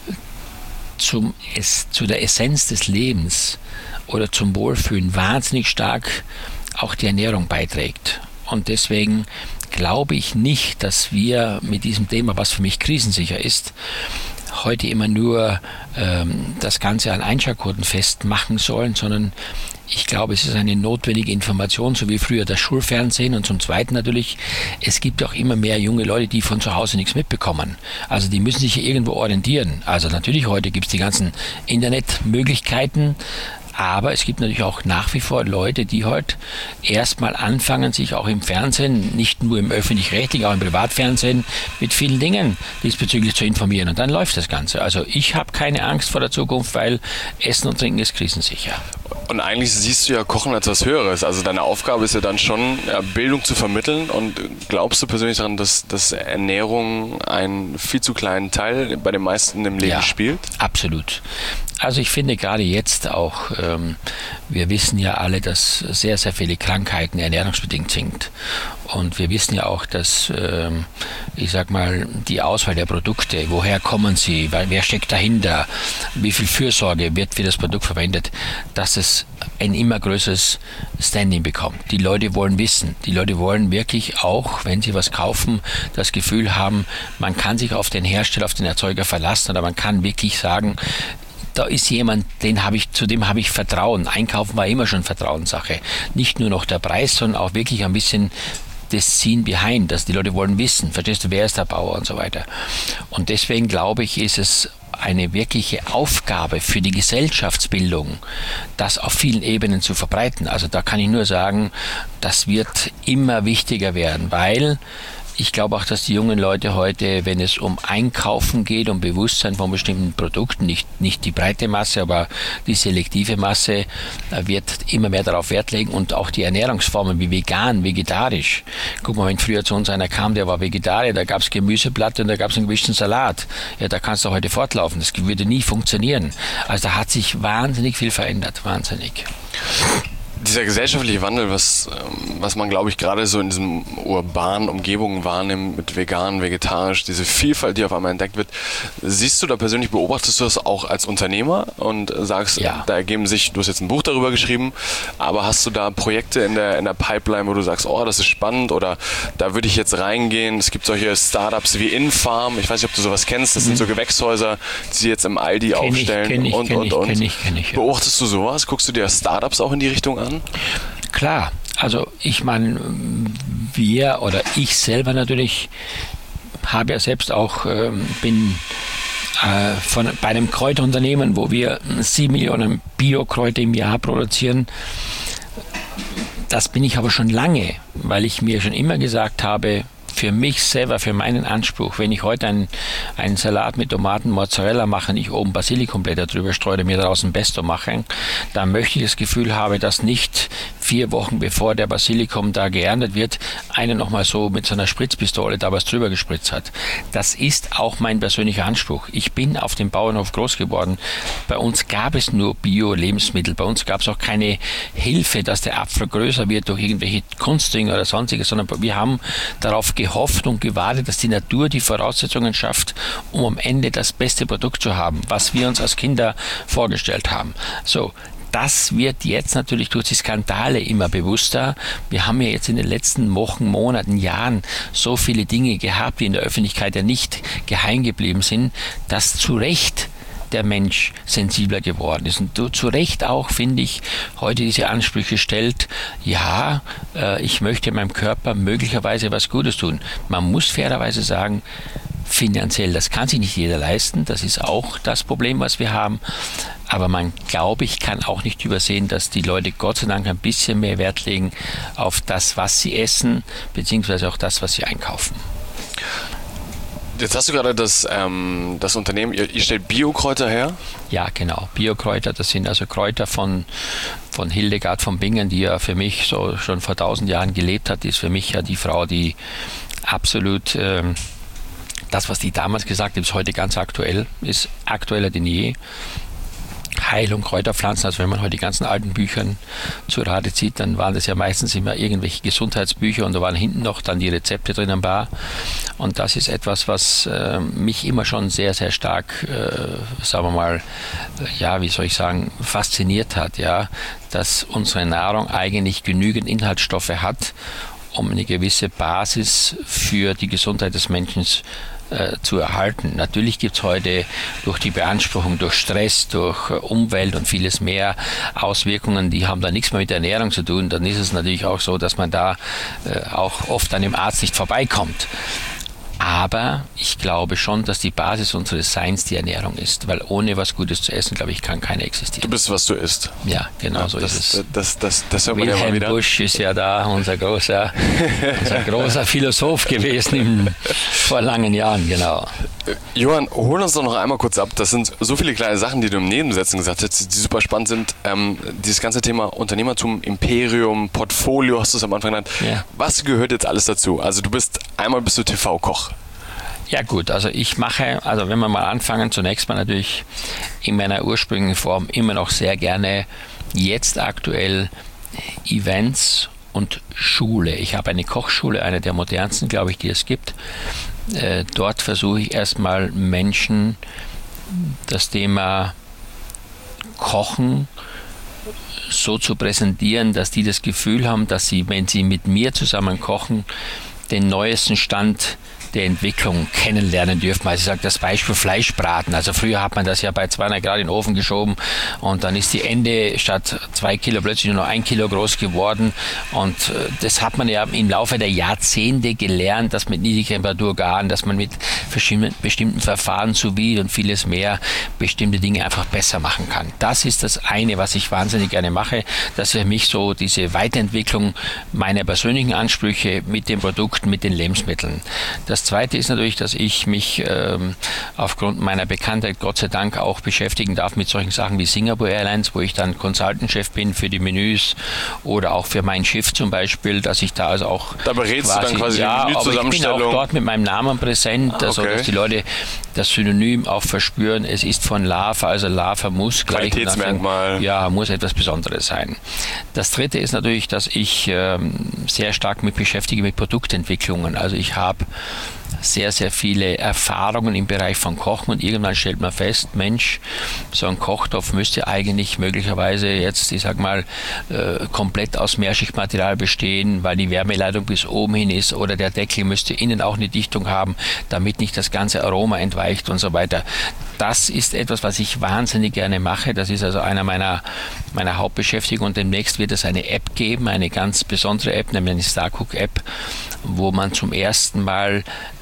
zum, es, zu der Essenz des Lebens oder zum Wohlfühlen wahnsinnig stark auch die Ernährung beiträgt. Und deswegen glaube ich nicht, dass wir mit diesem Thema, was für mich krisensicher ist, heute immer nur ähm, das Ganze an Einschaltquoten festmachen sollen, sondern ich glaube, es ist eine notwendige Information, so wie früher das Schulfernsehen und zum Zweiten natürlich, es gibt auch immer mehr junge Leute, die von zu Hause nichts mitbekommen. Also die müssen sich hier irgendwo orientieren. Also natürlich heute gibt es die ganzen Internetmöglichkeiten, aber es gibt natürlich auch nach wie vor Leute, die halt erstmal anfangen, sich auch im Fernsehen, nicht nur im öffentlich-rechtlichen, auch im Privatfernsehen, mit vielen Dingen diesbezüglich zu informieren. Und dann läuft das Ganze. Also ich habe keine Angst vor der Zukunft, weil Essen und Trinken ist krisensicher. Und eigentlich siehst du ja Kochen als was Höheres. Also deine Aufgabe ist ja dann schon, ja, Bildung zu vermitteln. Und glaubst du persönlich daran, dass, dass Ernährung einen viel zu kleinen Teil bei den meisten im Leben ja, spielt? Absolut. Also ich finde gerade jetzt auch, ähm, wir wissen ja alle, dass sehr, sehr viele Krankheiten ernährungsbedingt sind. Und wir wissen ja auch, dass, ähm, ich sag mal, die Auswahl der Produkte, woher kommen sie, wer steckt dahinter, wie viel Fürsorge wird für das Produkt verwendet, dass es ein immer größeres Standing bekommt. Die Leute wollen wissen, die Leute wollen wirklich auch, wenn sie was kaufen, das Gefühl haben, man kann sich auf den Hersteller, auf den Erzeuger verlassen oder man kann wirklich sagen, da ist jemand, den habe ich, zu dem habe ich Vertrauen. Einkaufen war immer schon Vertrauenssache. Nicht nur noch der Preis, sondern auch wirklich ein bisschen das Scene behind, dass die Leute wollen wissen, verstehst du, wer ist der Bauer und so weiter. Und deswegen glaube ich, ist es eine wirkliche Aufgabe für die Gesellschaftsbildung, das auf vielen Ebenen zu verbreiten. Also da kann ich nur sagen, das wird immer wichtiger werden, weil ich glaube auch, dass die jungen Leute heute, wenn es um Einkaufen geht, um Bewusstsein von bestimmten Produkten, nicht, nicht die breite Masse, aber die selektive Masse, wird immer mehr darauf Wert legen und auch die Ernährungsformen wie vegan, vegetarisch. Guck mal, wenn früher zu uns einer kam, der war Vegetarier, da gab es Gemüseplatte und da gab es einen gewischten Salat. Ja, da kannst du heute fortlaufen. Das würde nie funktionieren. Also da hat sich wahnsinnig viel verändert. Wahnsinnig. Dieser gesellschaftliche Wandel, was, was man, glaube ich, gerade so in diesen urbanen Umgebungen wahrnimmt, mit vegan, vegetarisch, diese Vielfalt, die auf einmal entdeckt wird, siehst du da persönlich, beobachtest du das auch als Unternehmer und sagst, ja. da ergeben sich, du hast jetzt ein Buch darüber geschrieben, aber hast du da Projekte in der, in der Pipeline, wo du sagst, oh, das ist spannend oder da würde ich jetzt reingehen? Es gibt solche Startups wie Infarm, ich weiß nicht, ob du sowas kennst, das mhm. sind so Gewächshäuser, die sie jetzt im Aldi kenn aufstellen ich, kenn ich, und, kenn und, ich, und. Kenn ich, kenn ich, ja. Beobachtest du sowas? Guckst du dir Startups auch in die Richtung an? Klar, also ich meine, wir oder ich selber natürlich habe ja selbst auch, äh, bin äh, von, bei einem Kräuterunternehmen, wo wir sieben Millionen Bio-Kräuter im Jahr produzieren. Das bin ich aber schon lange, weil ich mir schon immer gesagt habe, für mich selber, für meinen Anspruch, wenn ich heute einen, einen Salat mit Tomaten, Mozzarella mache, ich oben Basilikumblätter drüber streue, mir daraus ein Pesto mache, dann möchte ich das Gefühl haben, dass nicht vier Wochen bevor der Basilikum da geerntet wird, einer nochmal so mit so einer Spritzpistole da was drüber gespritzt hat. Das ist auch mein persönlicher Anspruch. Ich bin auf dem Bauernhof groß geworden. Bei uns gab es nur Bio-Lebensmittel. Bei uns gab es auch keine Hilfe, dass der Apfel größer wird durch irgendwelche Kunstdünger oder sonstiges, sondern wir haben darauf gehofft und gewartet, dass die Natur die Voraussetzungen schafft, um am Ende das beste Produkt zu haben, was wir uns als Kinder vorgestellt haben. So, das wird jetzt natürlich durch die Skandale immer bewusster. Wir haben ja jetzt in den letzten Wochen, Monaten, Jahren so viele Dinge gehabt, die in der Öffentlichkeit ja nicht geheim geblieben sind, dass zu Recht der Mensch sensibler geworden ist. Und du zu Recht auch, finde ich, heute diese Ansprüche stellt, ja, äh, ich möchte meinem Körper möglicherweise was Gutes tun. Man muss fairerweise sagen, finanziell, das kann sich nicht jeder leisten, das ist auch das Problem, was wir haben. Aber man, glaube ich, kann auch nicht übersehen, dass die Leute Gott sei Dank ein bisschen mehr Wert legen auf das, was sie essen, beziehungsweise auch das, was sie einkaufen. Jetzt hast du gerade das, ähm, das Unternehmen, ihr, ihr stellt Bio-Kräuter her? Ja, genau. Bio-Kräuter, das sind also Kräuter von, von Hildegard von Bingen, die ja für mich so schon vor tausend Jahren gelebt hat. Die ist für mich ja die Frau, die absolut ähm, das, was die damals gesagt hat, ist heute ganz aktuell, ist aktueller denn je. Heilung, Kräuterpflanzen, also wenn man heute die ganzen alten Bücher zu Rate zieht, dann waren das ja meistens immer irgendwelche Gesundheitsbücher und da waren hinten noch dann die Rezepte drin am Bar. Und das ist etwas, was äh, mich immer schon sehr, sehr stark, äh, sagen wir mal, äh, ja, wie soll ich sagen, fasziniert hat, ja, dass unsere Nahrung eigentlich genügend Inhaltsstoffe hat, um eine gewisse Basis für die Gesundheit des Menschen äh, zu erhalten. Natürlich gibt es heute durch die Beanspruchung, durch Stress, durch äh, Umwelt und vieles mehr Auswirkungen, die haben da nichts mehr mit der Ernährung zu tun. Dann ist es natürlich auch so, dass man da äh, auch oft an dem Arzt nicht vorbeikommt. Aber ich glaube schon, dass die Basis unseres Seins die Ernährung ist, weil ohne was Gutes zu essen, glaube ich, kann keiner existieren. Du bist, was du isst. Ja, genau ja, so das, ist es. Das, das, das hört man Wilhelm ja mal wieder. Busch ist ja da, unser großer, unser großer Philosoph gewesen im, vor langen Jahren, genau. Johann, hol uns doch noch einmal kurz ab. Das sind so viele kleine Sachen, die du im Nebensätzen gesagt hast, die super spannend sind. Ähm, dieses ganze Thema Unternehmertum, Imperium, Portfolio, hast du es am Anfang genannt. Ja. Was gehört jetzt alles dazu? Also du bist, einmal bist du T V-Koch. Ja gut, also ich mache, also wenn wir mal anfangen, zunächst mal natürlich in meiner ursprünglichen Form immer noch sehr gerne jetzt aktuell Events und Schule. Ich habe eine Kochschule, eine der modernsten, glaube ich, die es gibt. Äh, dort versuche ich erstmal Menschen das Thema Kochen so zu präsentieren, dass die das Gefühl haben, dass sie, wenn sie mit mir zusammen kochen, den neuesten Stand der Entwicklung kennenlernen dürfen. Also ich sage das Beispiel Fleischbraten. Also früher hat man das ja bei zweihundert Grad in den Ofen geschoben und dann ist die Ende statt zwei Kilo plötzlich nur noch ein Kilo groß geworden. Und das hat man ja im Laufe der Jahrzehnte gelernt, dass mit Niedrigtemperaturgaren, dass man mit verschiedenen bestimmten Verfahren sous vide und vieles mehr bestimmte Dinge einfach besser machen kann. Das ist das eine, was ich wahnsinnig gerne mache. Das ist für mich so diese Weiterentwicklung meiner persönlichen Ansprüche mit den Produkten, mit den Lebensmitteln. Das zweite ist natürlich, dass ich mich ähm, aufgrund meiner Bekanntheit Gott sei Dank auch beschäftigen darf mit solchen Sachen wie Singapore Airlines, wo ich dann Consultant-Chef bin für die Menüs oder auch für mein Schiff zum Beispiel, dass ich da also auch da berätst quasi, du dann quasi ja, die Menüzusammenstellung. Ich bin auch dort mit meinem Namen präsent, ah, okay. also dass die Leute das Synonym auch verspüren, es ist von Lava, also Lava muss gleich Qualitätsmerkmal. Ja, muss etwas Besonderes sein. Das dritte ist natürlich, dass ich ähm, sehr stark mit beschäftige mit Produktentwicklungen. Also ich habe sehr, sehr viele Erfahrungen im Bereich von Kochen und irgendwann stellt man fest, Mensch, so ein Kochtopf müsste eigentlich möglicherweise jetzt, ich sag mal, äh, komplett aus Mehrschichtmaterial bestehen, weil die Wärmeleitung bis oben hin ist oder der Deckel müsste innen auch eine Dichtung haben, damit nicht das ganze Aroma entweicht und so weiter. Das ist etwas, was ich wahnsinnig gerne mache. Das ist also einer meiner, meiner Hauptbeschäftigungen. Und demnächst wird es eine App geben, eine ganz besondere App, nämlich eine Starcook-App, wo man zum ersten Mal äh,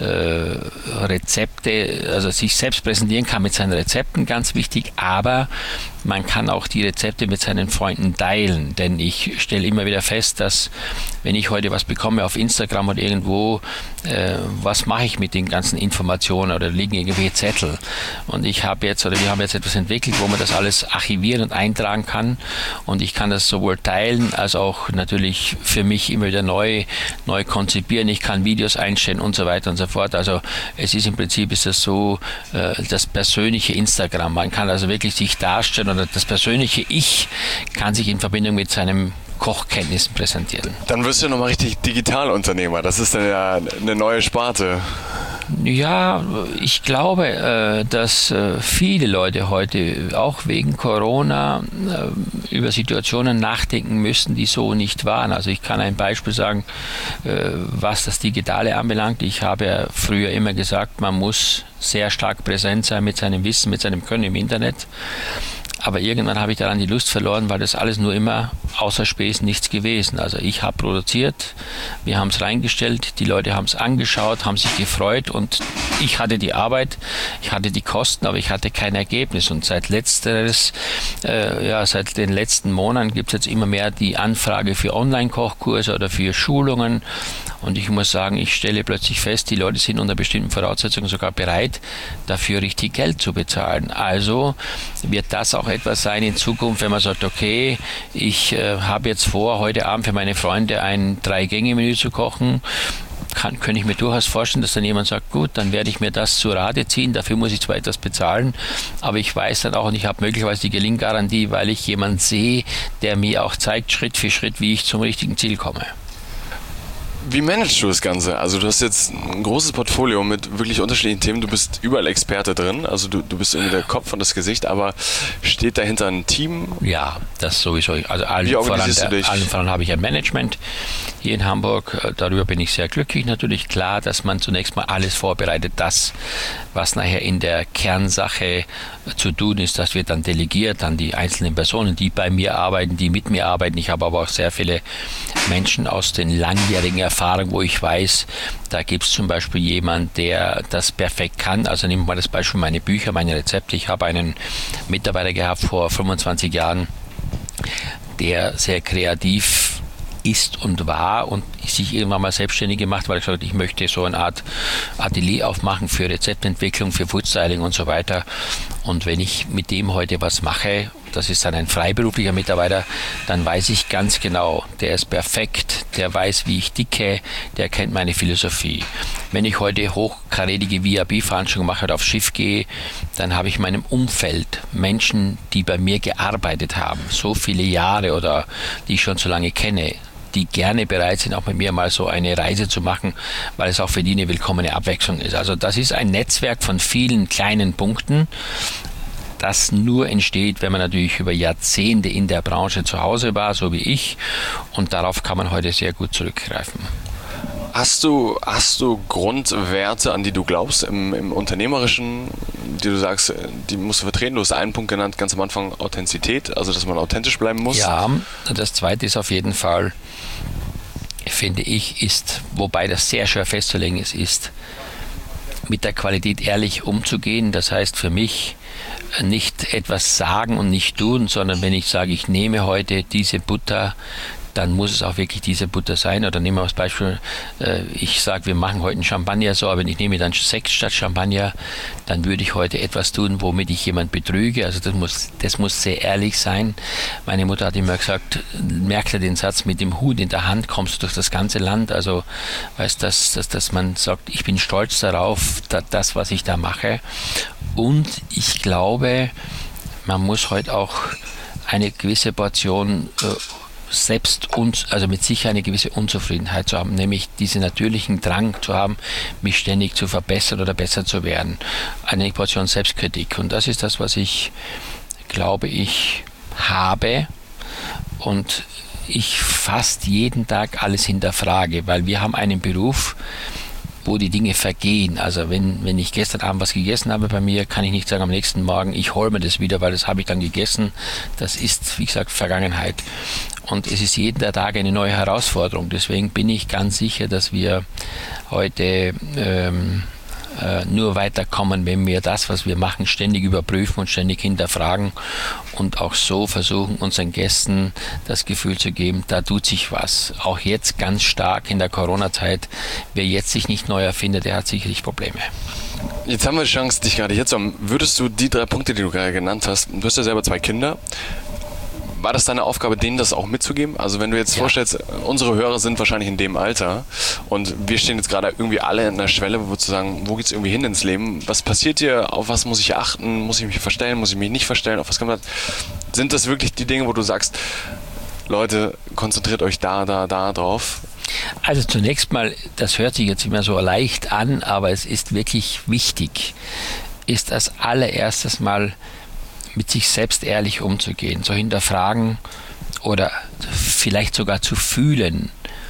Rezepte, also sich selbst präsentieren kann mit seinen Rezepten, ganz wichtig, aber man kann auch die Rezepte mit seinen Freunden teilen, denn ich stelle immer wieder fest, dass wenn ich heute was bekomme auf Instagram oder irgendwo, äh, was mache ich mit den ganzen Informationen oder liegen irgendwelche Zettel und ich habe jetzt oder wir haben jetzt etwas entwickelt, wo man das alles archivieren und eintragen kann und ich kann das sowohl teilen als auch natürlich für mich immer wieder neu, neu konzipieren, ich kann Videos einstellen und so weiter und so fort, also es ist im Prinzip ist das so äh, das persönliche Instagram, man kann also wirklich sich darstellen oder das persönliche Ich kann sich in Verbindung mit seinem Kochkenntnissen präsentieren. Dann wirst du ja nochmal richtig Digitalunternehmer. Das ist dann ja eine neue Sparte. Ja, ich glaube, äh, dass äh, viele Leute heute auch wegen Corona äh, über Situationen nachdenken müssen, die so nicht waren. Also ich kann ein Beispiel sagen, äh, was das Digitale anbelangt. Ich habe ja früher immer gesagt, man muss sehr stark präsent sein mit seinem Wissen, mit seinem Können im Internet. Aber irgendwann habe ich daran die Lust verloren, weil das alles nur immer außer Späßen nichts gewesen. Also ich habe produziert, wir haben es reingestellt, die Leute haben es angeschaut, haben sich gefreut und ich hatte die Arbeit, ich hatte die Kosten, aber ich hatte kein Ergebnis. Und seit letzteres, äh, ja, seit den letzten Monaten gibt es jetzt immer mehr die Anfrage für Online-Kochkurse oder für Schulungen. Und ich muss sagen, ich stelle plötzlich fest, die Leute sind unter bestimmten Voraussetzungen sogar bereit, dafür richtig Geld zu bezahlen. Also wird das auch etwas sein in Zukunft, wenn man sagt, okay, ich äh, habe jetzt vor, heute Abend für meine Freunde ein Drei-Gänge-Menü zu kochen. Kann, könnte ich mir durchaus vorstellen, dass dann jemand sagt, gut, dann werde ich mir das zu Rate ziehen, dafür muss ich zwar etwas bezahlen, aber ich weiß dann auch und ich habe möglicherweise die Gelinggarantie, weil ich jemanden sehe, der mir auch zeigt, Schritt für Schritt, wie ich zum richtigen Ziel komme. Wie managst du das Ganze? Also du hast jetzt ein großes Portfolio mit wirklich unterschiedlichen Themen. Du bist überall Experte drin. Also du, du bist irgendwie der Kopf und das Gesicht. Aber steht dahinter ein Team? Ja, das sowieso. Also allen Wie organisierst voran, du dich? Allen voran habe ich ein Management hier in Hamburg. Darüber bin ich sehr glücklich. Natürlich klar, dass man zunächst mal alles vorbereitet. Das, was nachher in der Kernsache zu tun ist, das wird dann delegiert an die einzelnen Personen, die bei mir arbeiten, die mit mir arbeiten. Ich habe aber auch sehr viele Menschen aus den langjährigen Erfahrungen, wo ich weiß, da gibt es zum Beispiel jemanden, der das perfekt kann. Also nehmen wir mal das Beispiel meine Bücher, meine Rezepte. Ich habe einen Mitarbeiter gehabt vor fünfundzwanzig Jahren, der sehr kreativ ist und war und sich irgendwann mal selbstständig gemacht, weil ich gesagt habe, ich möchte so eine Art Atelier aufmachen für Rezeptentwicklung, für Foodstyling und so weiter. Und wenn ich mit dem heute was mache, das ist dann ein freiberuflicher Mitarbeiter, dann weiß ich ganz genau, der ist perfekt, der weiß, wie ich dicke, der kennt meine Philosophie. Wenn ich heute hochkarätige V I P-Veranstaltungen mache oder aufs Schiff gehe, dann habe ich in meinem Umfeld Menschen, die bei mir gearbeitet haben, so viele Jahre oder die ich schon so lange kenne, die gerne bereit sind, auch mit mir mal so eine Reise zu machen, weil es auch für die eine willkommene Abwechslung ist. Also das ist ein Netzwerk von vielen kleinen Punkten, das nur entsteht, wenn man natürlich über Jahrzehnte in der Branche zu Hause war, so wie ich, und darauf kann man heute sehr gut zurückgreifen. Hast du, hast du Grundwerte, an die du glaubst im, im Unternehmerischen, die du sagst, die musst du vertreten? Du hast einen Punkt genannt, ganz am Anfang, Authentizität, also dass man authentisch bleiben muss. Ja, das zweite ist auf jeden Fall, finde ich, ist, wobei das sehr schwer festzulegen ist, ist, mit der Qualität ehrlich umzugehen. Das heißt für mich, nicht etwas sagen und nicht tun, sondern wenn ich sage, ich nehme heute diese Butter, dann muss es auch wirklich diese Butter sein. Oder nehmen wir als Beispiel, äh, ich sage, wir machen heute einen Champagner so, aber ich nehme dann Sekt statt Champagner, dann würde ich heute etwas tun, womit ich jemand betrüge. Also das muss, das muss sehr ehrlich sein. Meine Mutter hat immer gesagt, merkt ihr den Satz, mit dem Hut in der Hand kommst du durch das ganze Land. Also weißt du, dass, dass, dass man sagt, ich bin stolz darauf, da, das, was ich da mache. Und ich glaube, man muss heute auch eine gewisse Portion äh, selbst uns, also mit sich eine gewisse Unzufriedenheit zu haben, nämlich diesen natürlichen Drang zu haben, mich ständig zu verbessern oder besser zu werden. Eine Portion Selbstkritik. Und das ist das, was ich, glaube ich, habe und ich fast jeden Tag alles hinterfrage, weil wir haben einen Beruf, wo die Dinge vergehen. Also wenn, wenn ich gestern Abend was gegessen habe bei mir, kann ich nicht sagen am nächsten Morgen, ich hole mir das wieder, weil das habe ich dann gegessen. Das ist, wie gesagt, Vergangenheit. Und es ist jeden Tag eine neue Herausforderung. Deswegen bin ich ganz sicher, dass wir heute ähm, äh, nur weiterkommen, wenn wir das, was wir machen, ständig überprüfen und ständig hinterfragen und auch so versuchen, unseren Gästen das Gefühl zu geben, da tut sich was. Auch jetzt ganz stark in der Corona-Zeit. Wer jetzt sich nicht neu erfindet, der hat sicherlich Probleme. Jetzt haben wir die Chance, dich gerade hier zu haben. Würdest du die drei Punkte, die du gerade genannt hast, du hast ja selber zwei Kinder, war das deine Aufgabe, denen das auch mitzugeben? Also wenn du jetzt ja. vorstellst, unsere Hörer sind wahrscheinlich in dem Alter und wir stehen jetzt gerade irgendwie alle an der Schwelle, wo zu sagen, wo geht es irgendwie hin ins Leben? Was passiert hier? Auf was muss ich achten? Muss ich mich verstellen? Muss ich mich nicht verstellen? Auf was kommt das? Sind das wirklich die Dinge, wo du sagst, Leute, konzentriert euch da, da, da drauf? Also zunächst mal, das hört sich jetzt immer so leicht an, aber es ist wirklich wichtig, ist als allererstes mal mit sich selbst ehrlich umzugehen, zu hinterfragen oder vielleicht sogar zu fühlen,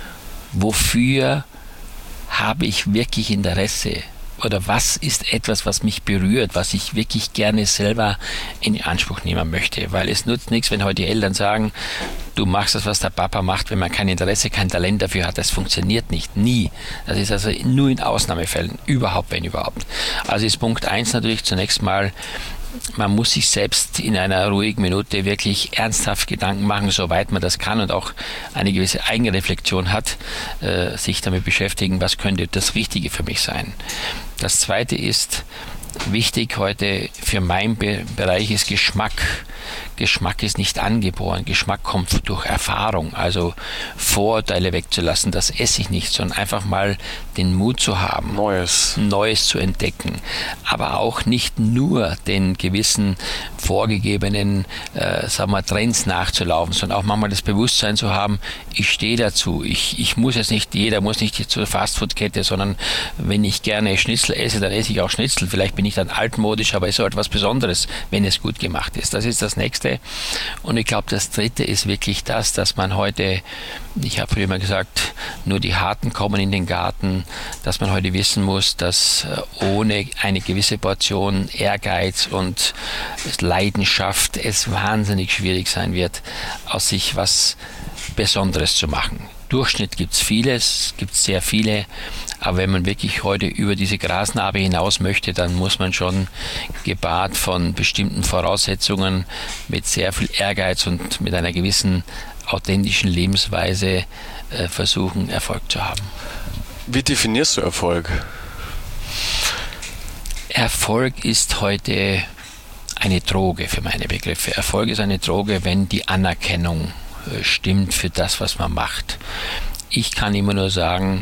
wofür habe ich wirklich Interesse oder was ist etwas, was mich berührt, was ich wirklich gerne selber in Anspruch nehmen möchte, weil es nutzt nichts, wenn heute die Eltern sagen, du machst das, was der Papa macht, wenn man kein Interesse, kein Talent dafür hat, das funktioniert nicht, nie. Das ist also nur in Ausnahmefällen, überhaupt, wenn überhaupt. Also ist Punkt eins natürlich zunächst mal, man muss sich selbst in einer ruhigen Minute wirklich ernsthaft Gedanken machen, soweit man das kann und auch eine gewisse Eigenreflexion hat, äh, sich damit beschäftigen, was könnte das Richtige für mich sein. Das Zweite ist wichtig heute für meinen Be- Bereich ist Geschmack. Geschmack ist nicht angeboren. Geschmack kommt durch Erfahrung. Also Vorurteile wegzulassen, das esse ich nicht, sondern einfach mal den Mut zu haben, Neues, Neues zu entdecken. Aber auch nicht nur den gewissen vorgegebenen äh, sagen wir, Trends nachzulaufen, sondern auch manchmal das Bewusstsein zu haben, ich stehe dazu. Ich, ich muss jetzt nicht, jeder muss nicht zur Fastfood-Kette, sondern wenn ich gerne Schnitzel esse, dann esse ich auch Schnitzel. Vielleicht bin ich dann altmodisch, aber es ist so etwas Besonderes, wenn es gut gemacht ist. Das ist das Nächste. Und ich glaube, das Dritte ist wirklich das, dass man heute, ich habe früher immer gesagt, nur die Harten kommen in den Garten, dass man heute wissen muss, dass ohne eine gewisse Portion Ehrgeiz und Leidenschaft es wahnsinnig schwierig sein wird, aus sich was Besonderes zu machen. Durchschnitt gibt es vieles, gibt es sehr viele, aber wenn man wirklich heute über diese Grasnarbe hinaus möchte, dann muss man schon gepaart von bestimmten Voraussetzungen mit sehr viel Ehrgeiz und mit einer gewissen authentischen Lebensweise äh, versuchen, Erfolg zu haben. Wie definierst du Erfolg? Erfolg ist heute eine Droge für meine Begriffe. Erfolg ist eine Droge, wenn die Anerkennung äh, stimmt für das, was man macht. Ich kann immer nur sagen,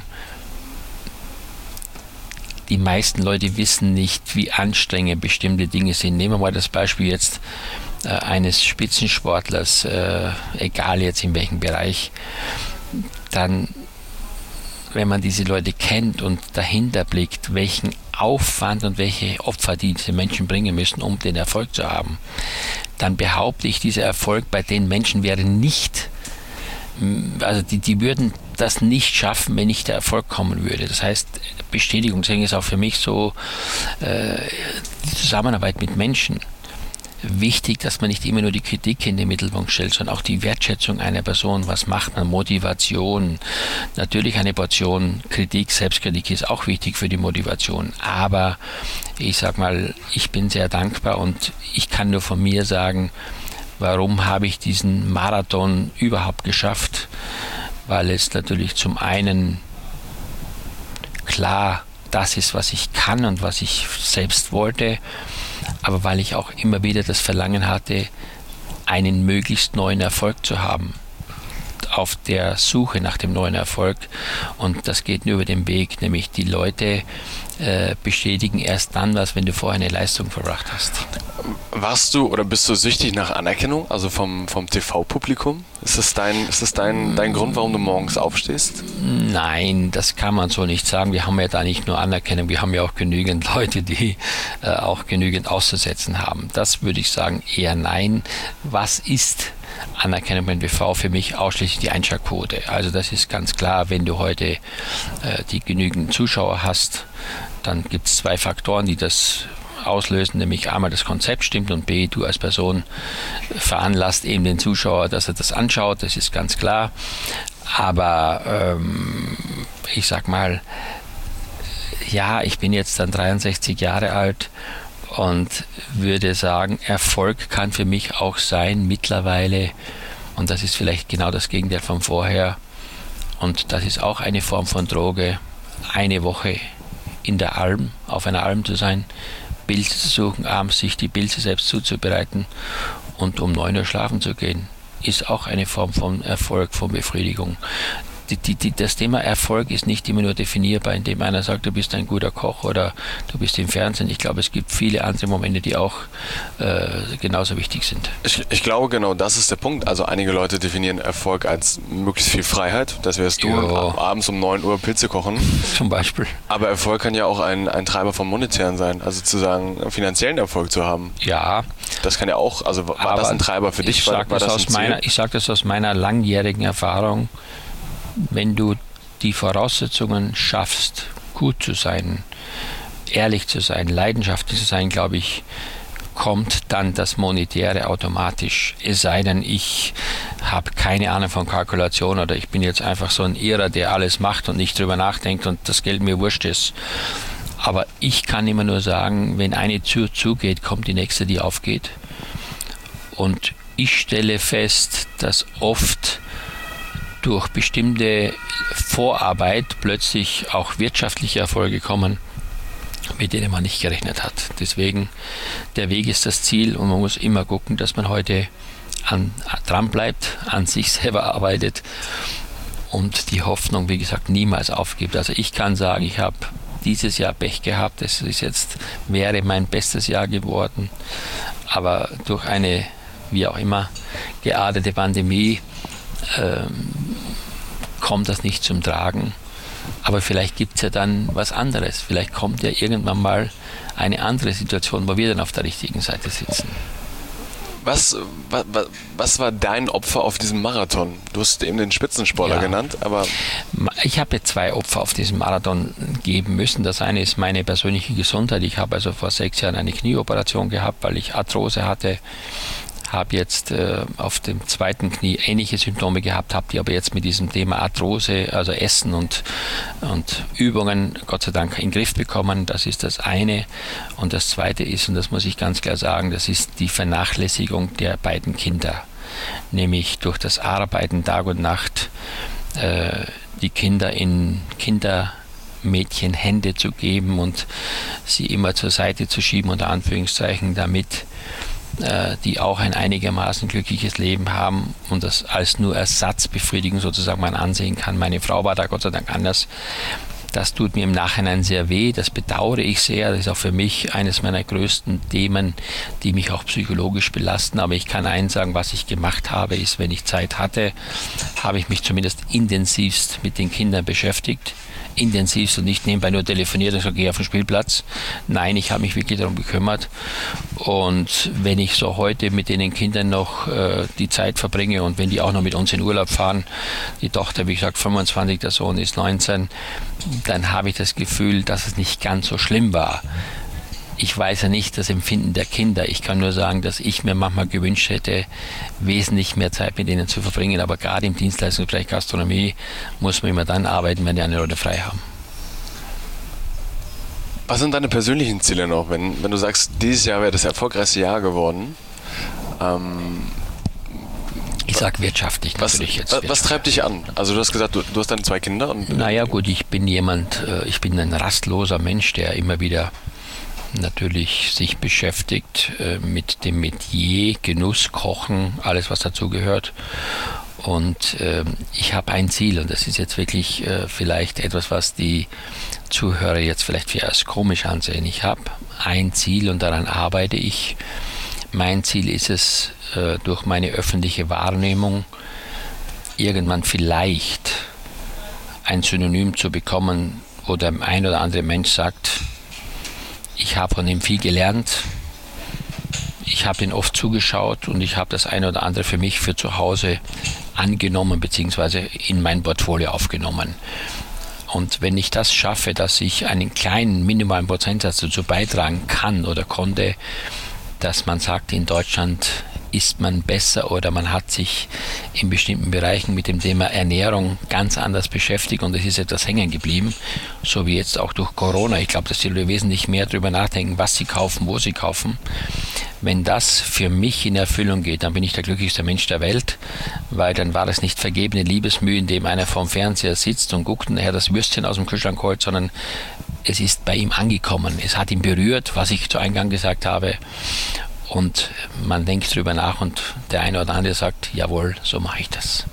die meisten Leute wissen nicht, wie anstrengend bestimmte Dinge sind. Nehmen wir mal das Beispiel jetzt äh, eines Spitzensportlers, äh, egal jetzt in welchem Bereich, dann, wenn man diese Leute kennt und dahinter blickt, welchen Aufwand und welche Opfer diese Menschen bringen müssen, um den Erfolg zu haben, dann behaupte ich, dieser Erfolg bei den Menschen wäre nicht also die, die würden das nicht schaffen, wenn nicht der Erfolg kommen würde. Das heißt, Bestätigung, deswegen ist auch für mich so äh, die Zusammenarbeit mit Menschen wichtig, dass man nicht immer nur die Kritik in den Mittelpunkt stellt, sondern auch die Wertschätzung einer Person. Was macht man? Motivation. Natürlich eine Portion Kritik, Selbstkritik ist auch wichtig für die Motivation. Aber ich sag mal, ich bin sehr dankbar und ich kann nur von mir sagen, warum habe ich diesen Marathon überhaupt geschafft? Weil es natürlich zum einen klar das ist, was ich kann und was ich selbst wollte, aber weil ich auch immer wieder das Verlangen hatte, einen möglichst neuen Erfolg zu haben, auf der Suche nach dem neuen Erfolg. Und das geht nur über den Weg, nämlich die Leute äh, bestätigen erst dann was, wenn du vorher eine Leistung verbracht hast. Warst du oder bist du süchtig nach Anerkennung, also vom, vom T V-Publikum? Ist das, dein, ist das dein, dein Grund, warum du morgens aufstehst? Nein, das kann man so nicht sagen. Wir haben ja da nicht nur Anerkennung, wir haben ja auch genügend Leute, die äh, auch genügend auszusetzen haben. Das würde ich sagen eher nein. Was ist Anerkennung beim T V? Für mich ausschließlich die Einschaltquote. Also das ist ganz klar, wenn du heute äh, die genügend Zuschauer hast, dann gibt es zwei Faktoren, die das auslösen, nämlich einmal das Konzept stimmt und b, du als Person veranlasst eben den Zuschauer, dass er das anschaut, das ist ganz klar. Aber ähm, ich sag mal, ja, ich bin jetzt dann dreiundsechzig Jahre alt und würde sagen, Erfolg kann für mich auch sein mittlerweile, und das ist vielleicht genau das Gegenteil von vorher, und das ist auch eine Form von Droge, eine Woche in der Alm, auf einer Alm zu sein, Pilze zu suchen, abends sich die Pilze selbst zuzubereiten und um neun Uhr schlafen zu gehen, ist auch eine Form von Erfolg, von Befriedigung. Die, die, die, das Thema Erfolg ist nicht immer nur definierbar, indem einer sagt, du bist ein guter Koch oder du bist im Fernsehen. Ich glaube, es gibt viele andere Momente, die auch äh, genauso wichtig sind. Ich, ich glaube, genau das ist der Punkt. Also einige Leute definieren Erfolg als möglichst viel Freiheit. Das wärst du, und abends um neun Uhr Pilze kochen. Zum Beispiel. Aber Erfolg kann ja auch ein, ein Treiber vom Monetären sein, also zu sagen, finanziellen Erfolg zu haben. Ja. Das kann ja auch, also war aber das ein Treiber für dich? Ich sage das, aus meiner, ich sag das aus meiner langjährigen Erfahrung. Wenn du die Voraussetzungen schaffst, gut zu sein, ehrlich zu sein, leidenschaftlich zu sein, glaube ich, kommt dann das Monetäre automatisch. Es sei denn, ich habe keine Ahnung von Kalkulation oder ich bin jetzt einfach so ein Irrer, der alles macht und nicht drüber nachdenkt und das Geld mir wurscht ist. Aber ich kann immer nur sagen, wenn eine Tür zugeht, kommt die nächste, die aufgeht. Und ich stelle fest, dass oft durch bestimmte Vorarbeit plötzlich auch wirtschaftliche Erfolge kommen, mit denen man nicht gerechnet hat. Deswegen, der Weg ist das Ziel und man muss immer gucken, dass man heute an, dran bleibt, an sich selber arbeitet und die Hoffnung, wie gesagt, niemals aufgibt. Also ich kann sagen, ich habe dieses Jahr Pech gehabt, es ist jetzt, wäre mein bestes Jahr geworden, aber durch eine, wie auch immer, geartete Pandemie ähm, kommt das nicht zum Tragen. Aber vielleicht gibt es ja dann was anderes. Vielleicht kommt ja irgendwann mal eine andere Situation, wo wir dann auf der richtigen Seite sitzen. Was, was, was war dein Opfer auf diesem Marathon? Du hast eben den Spitzensportler ja. genannt, aber... Ich habe zwei Opfer auf diesem Marathon geben müssen. Das eine ist meine persönliche Gesundheit. Ich habe also vor sechs Jahren eine Knieoperation gehabt, weil ich Arthrose hatte. Habe jetzt äh, auf dem zweiten Knie ähnliche Symptome gehabt, habe die aber jetzt mit diesem Thema Arthrose, also Essen und, und Übungen, Gott sei Dank in den Griff bekommen. Das ist das eine. Und das zweite ist, und das muss ich ganz klar sagen, das ist die Vernachlässigung der beiden Kinder. Nämlich durch das Arbeiten Tag und Nacht äh, die Kinder in Kindermädchenhände zu geben und sie immer zur Seite zu schieben, unter Anführungszeichen, damit die auch ein einigermaßen glückliches Leben haben und das als nur Ersatzbefriedigung sozusagen man ansehen kann. Meine Frau war da Gott sei Dank anders. Das tut mir im Nachhinein sehr weh, das bedauere ich sehr. Das ist auch für mich eines meiner größten Themen, die mich auch psychologisch belasten. Aber ich kann eins sagen, was ich gemacht habe, ist, wenn ich Zeit hatte, habe ich mich zumindest intensivst mit den Kindern beschäftigt. intensivst und nicht nebenbei nur telefoniert und gesagt, geh auf den Spielplatz. Nein, ich habe mich wirklich darum gekümmert. Und wenn ich so heute mit den Kindern noch äh, die Zeit verbringe und wenn die auch noch mit uns in Urlaub fahren, die Tochter, wie gesagt, fünfundzwanzig, der Sohn ist neunzehn, dann habe ich das Gefühl, dass es nicht ganz so schlimm war. Ich weiß ja nicht das Empfinden der Kinder. Ich kann nur sagen, dass ich mir manchmal gewünscht hätte, wesentlich mehr Zeit mit ihnen zu verbringen. Aber gerade im Dienstleistungsbereich Gastronomie muss man immer dann arbeiten, wenn die andere Leute frei haben. Was sind deine persönlichen Ziele noch, wenn, wenn du sagst, dieses Jahr wäre das erfolgreichste Jahr geworden? Ähm, ich sage wirtschaftlich was, natürlich jetzt. Was, wirtschaftlich. was treibt dich an? Also du hast gesagt, du, du hast deine zwei Kinder. Und naja gut, ich bin jemand, ich bin ein rastloser Mensch, der immer wieder natürlich sich beschäftigt äh, mit dem Metier, Genuss, Kochen, alles was dazugehört. Und äh, ich habe ein Ziel und das ist jetzt wirklich äh, vielleicht etwas, was die Zuhörer jetzt vielleicht wie als komisch ansehen. Ich habe ein Ziel und daran arbeite ich. Mein Ziel ist es, äh, durch meine öffentliche Wahrnehmung irgendwann vielleicht ein Synonym zu bekommen, wo der ein oder andere Mensch sagt, ich habe von ihm viel gelernt, ich habe ihn oft zugeschaut und ich habe das eine oder andere für mich für zu Hause angenommen bzw. in mein Portfolio aufgenommen. Und wenn ich das schaffe, dass ich einen kleinen minimalen Prozentsatz dazu beitragen kann oder konnte, dass man sagt, in Deutschland ist man besser oder man hat sich in bestimmten Bereichen mit dem Thema Ernährung ganz anders beschäftigt und es ist etwas hängen geblieben, so wie jetzt auch durch Corona. Ich glaube, dass die Leute wesentlich mehr darüber nachdenken, was sie kaufen, wo sie kaufen. Wenn das für mich in Erfüllung geht, dann bin ich der glücklichste Mensch der Welt, weil dann war es nicht vergebene Liebesmühe, indem einer vorm Fernseher sitzt und guckt und nachher das Würstchen aus dem Kühlschrank holt, sondern es ist bei ihm angekommen. Es hat ihn berührt, was ich zu Eingang gesagt habe. Und man denkt drüber nach und der eine oder andere sagt, jawohl, so mache ich das.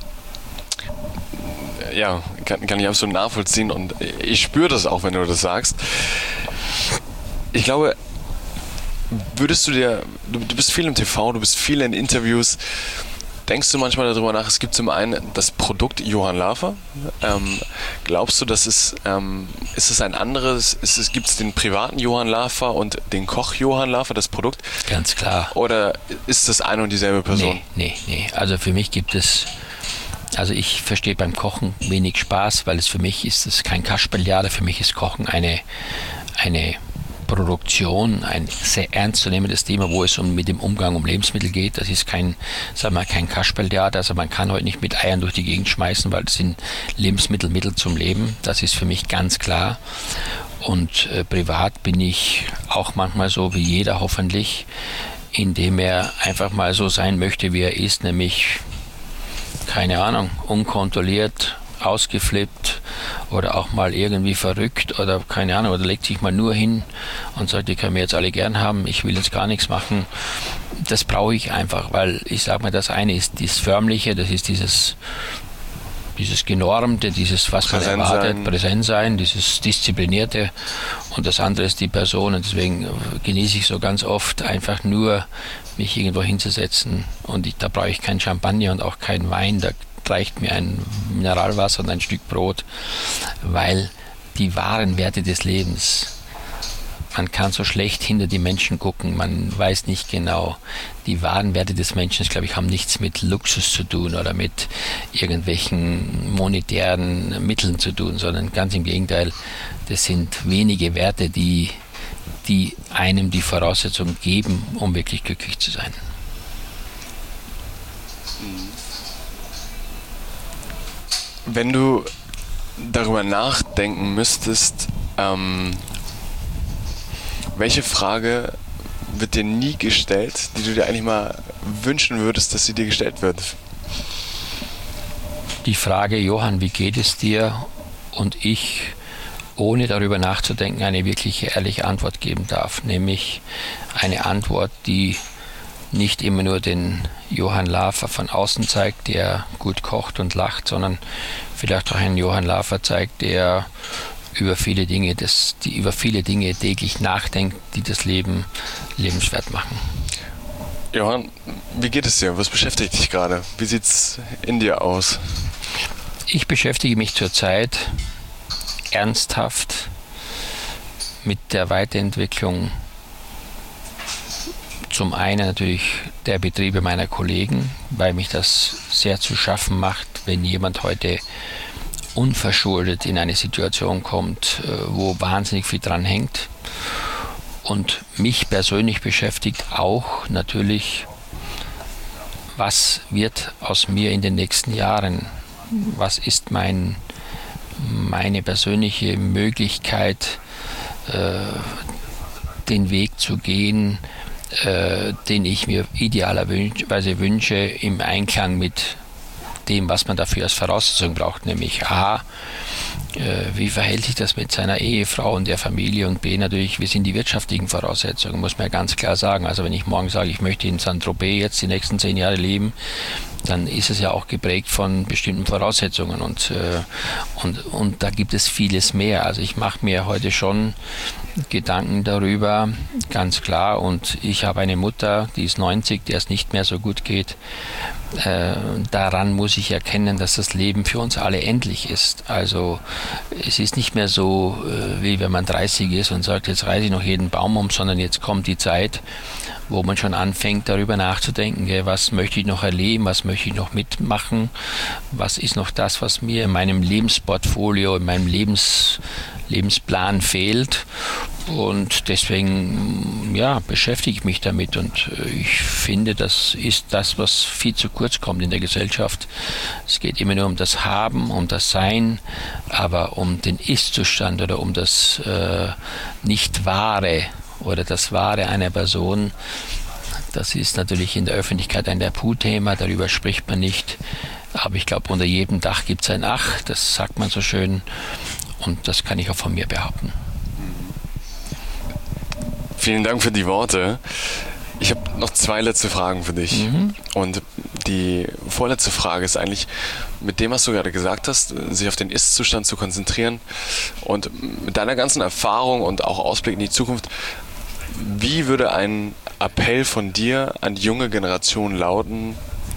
Ja, kann, kann ich absolut nachvollziehen und ich spüre das auch, wenn du das sagst. Ich glaube, würdest du dir, du, du bist viel im T V, du bist viel in Interviews, denkst du manchmal darüber nach, es gibt zum einen das Produkt Johann Lafer, ähm, glaubst du, das ist, ähm, ist es ein anderes, ist es, gibt es den privaten Johann Lafer und den Koch Johann Lafer, das Produkt? Ganz klar. Oder ist das eine und dieselbe Person? Nee, nee, nee. Also für mich gibt es, also ich verstehe beim Kochen wenig Spaß, weil es für mich ist es kein Kasperljahr, für mich ist Kochen eine, eine Produktion, ein sehr ernstzunehmendes Thema, wo es um mit dem Umgang um Lebensmittel geht. Das ist kein, sagen wir, kein Kasperltheater. Also man kann heute nicht mit Eiern durch die Gegend schmeißen, weil das sind Lebensmittel, Mittel zum Leben. Das ist für mich ganz klar. Und äh, privat bin ich auch manchmal so wie jeder hoffentlich, indem er einfach mal so sein möchte, wie er ist, nämlich, keine Ahnung, unkontrolliert, ausgeflippt oder auch mal irgendwie verrückt oder keine Ahnung, oder legt sich mal nur hin und sagt, die können wir jetzt alle gern haben, ich will jetzt gar nichts machen. Das brauche ich einfach, weil ich sage mal, das eine ist das Förmliche, das ist dieses dieses Genormte, dieses, was man Präsent erwartet, sein. Präsent sein, dieses Disziplinierte und das andere ist die Person und deswegen genieße ich so ganz oft einfach nur, mich irgendwo hinzusetzen und ich, da brauche ich kein Champagner und auch kein Wein, da reicht mir ein Mineralwasser und ein Stück Brot, weil die wahren Werte des Lebens, man kann so schlecht hinter die Menschen gucken, man weiß nicht genau, die wahren Werte des Menschen, glaube ich, haben nichts mit Luxus zu tun oder mit irgendwelchen monetären Mitteln zu tun, sondern ganz im Gegenteil, das sind wenige Werte, die, die einem die Voraussetzung geben, um wirklich glücklich zu sein. Wenn du darüber nachdenken müsstest, ähm, welche Frage wird dir nie gestellt, die du dir eigentlich mal wünschen würdest, dass sie dir gestellt wird? Die Frage, Johann, wie geht es dir? Und ich, ohne darüber nachzudenken, eine wirkliche, ehrliche Antwort geben darf. Nämlich eine Antwort, die nicht immer nur den Johann Lafer von außen zeigt, der gut kocht und lacht, sondern vielleicht auch einen Johann Lafer zeigt, der über viele Dinge, das, die über viele Dinge täglich nachdenkt, die das Leben lebenswert machen. Johann, wie geht es dir? Was beschäftigt dich gerade? Wie sieht es in dir aus? Ich beschäftige mich zurzeit ernsthaft mit der Weiterentwicklung zum einen natürlich der Betriebe meiner Kollegen, weil mich das sehr zu schaffen macht, wenn jemand heute unverschuldet in eine Situation kommt, wo wahnsinnig viel dran hängt. Und mich persönlich beschäftigt auch natürlich, was wird aus mir in den nächsten Jahren? Was ist mein, meine persönliche Möglichkeit, äh, den Weg zu gehen, äh, den ich mir idealerweise wünsche, im Einklang mit dem, was man dafür als Voraussetzung braucht, nämlich A, wie verhält sich das mit seiner Ehefrau und der Familie, und B, natürlich, wie sind die wirtschaftlichen Voraussetzungen, muss man ja ganz klar sagen. Also wenn ich morgen sage, ich möchte in Saint-Tropez jetzt die nächsten zehn Jahre leben, dann ist es ja auch geprägt von bestimmten Voraussetzungen, und, und, und da gibt es vieles mehr. Also ich mache mir heute schon Gedanken darüber, ganz klar, und ich habe eine Mutter, die ist neunzig, der es nicht mehr so gut geht. Äh, daran muss ich erkennen, dass das Leben für uns alle endlich ist. Also es ist nicht mehr so, äh, wie wenn man dreißig ist und sagt, jetzt reiße ich noch jeden Baum um, sondern jetzt kommt die Zeit, wo man schon anfängt, darüber nachzudenken, gell, was möchte ich noch erleben, was möchte ich noch mitmachen, was ist noch das, was mir in meinem Lebensportfolio, in meinem Lebens, Lebensplan fehlt. Und deswegen ja, beschäftige ich mich damit, und ich finde, das ist das, was viel zu kurz kommt in der Gesellschaft. Es geht immer nur um das Haben, um das Sein, aber um den Ist-Zustand oder um das äh, Nicht-Wahre oder das Wahre einer Person, das ist natürlich in der Öffentlichkeit ein Tabuthema, darüber spricht man nicht. Aber ich glaube, unter jedem Dach gibt es ein Ach, das sagt man so schön, und das kann ich auch von mir behaupten. Vielen Dank für die Worte. Ich habe noch zwei letzte Fragen für dich. Mhm. Und die vorletzte Frage ist eigentlich, mit dem, was du gerade gesagt hast, sich auf den Ist-Zustand zu konzentrieren, und mit deiner ganzen Erfahrung und auch Ausblick in die Zukunft, wie würde ein Appell von dir an die junge Generation lauten?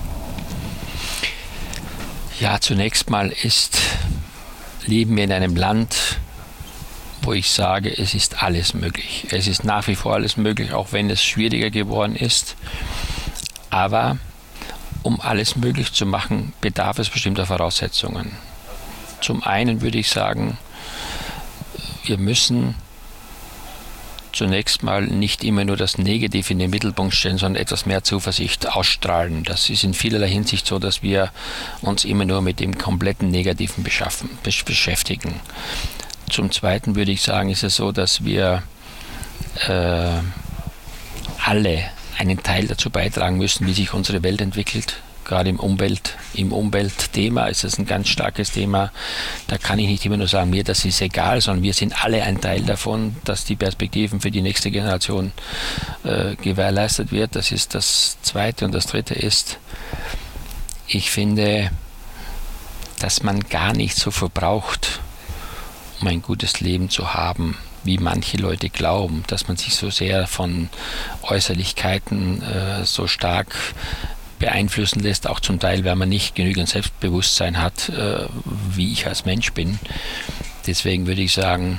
Ja, zunächst mal ist, leben wir in einem Land, wo ich sage, es ist alles möglich. Es ist nach wie vor alles möglich, auch wenn es schwieriger geworden ist. Aber um alles möglich zu machen, bedarf es bestimmter Voraussetzungen. Zum einen würde ich sagen, wir müssen zunächst mal nicht immer nur das Negative in den Mittelpunkt stellen, sondern etwas mehr Zuversicht ausstrahlen. Das ist in vielerlei Hinsicht so, dass wir uns immer nur mit dem kompletten Negativen beschaffen, beschäftigen. Zum Zweiten würde ich sagen, ist es so, dass wir äh, alle einen Teil dazu beitragen müssen, wie sich unsere Welt entwickelt. Gerade im Umwelt, im Umweltthema ist es ein ganz starkes Thema. Da kann ich nicht immer nur sagen, mir das ist egal, sondern wir sind alle ein Teil davon, dass die Perspektiven für die nächste Generation äh, gewährleistet wird. Das ist das Zweite. Und das Dritte ist, ich finde, dass man gar nicht so viel braucht, um ein gutes Leben zu haben, wie manche Leute glauben, dass man sich so sehr von Äußerlichkeiten äh, so stark beeinflussen lässt, auch zum Teil, weil man nicht genügend Selbstbewusstsein hat, äh, wie ich als Mensch bin. Deswegen würde ich sagen,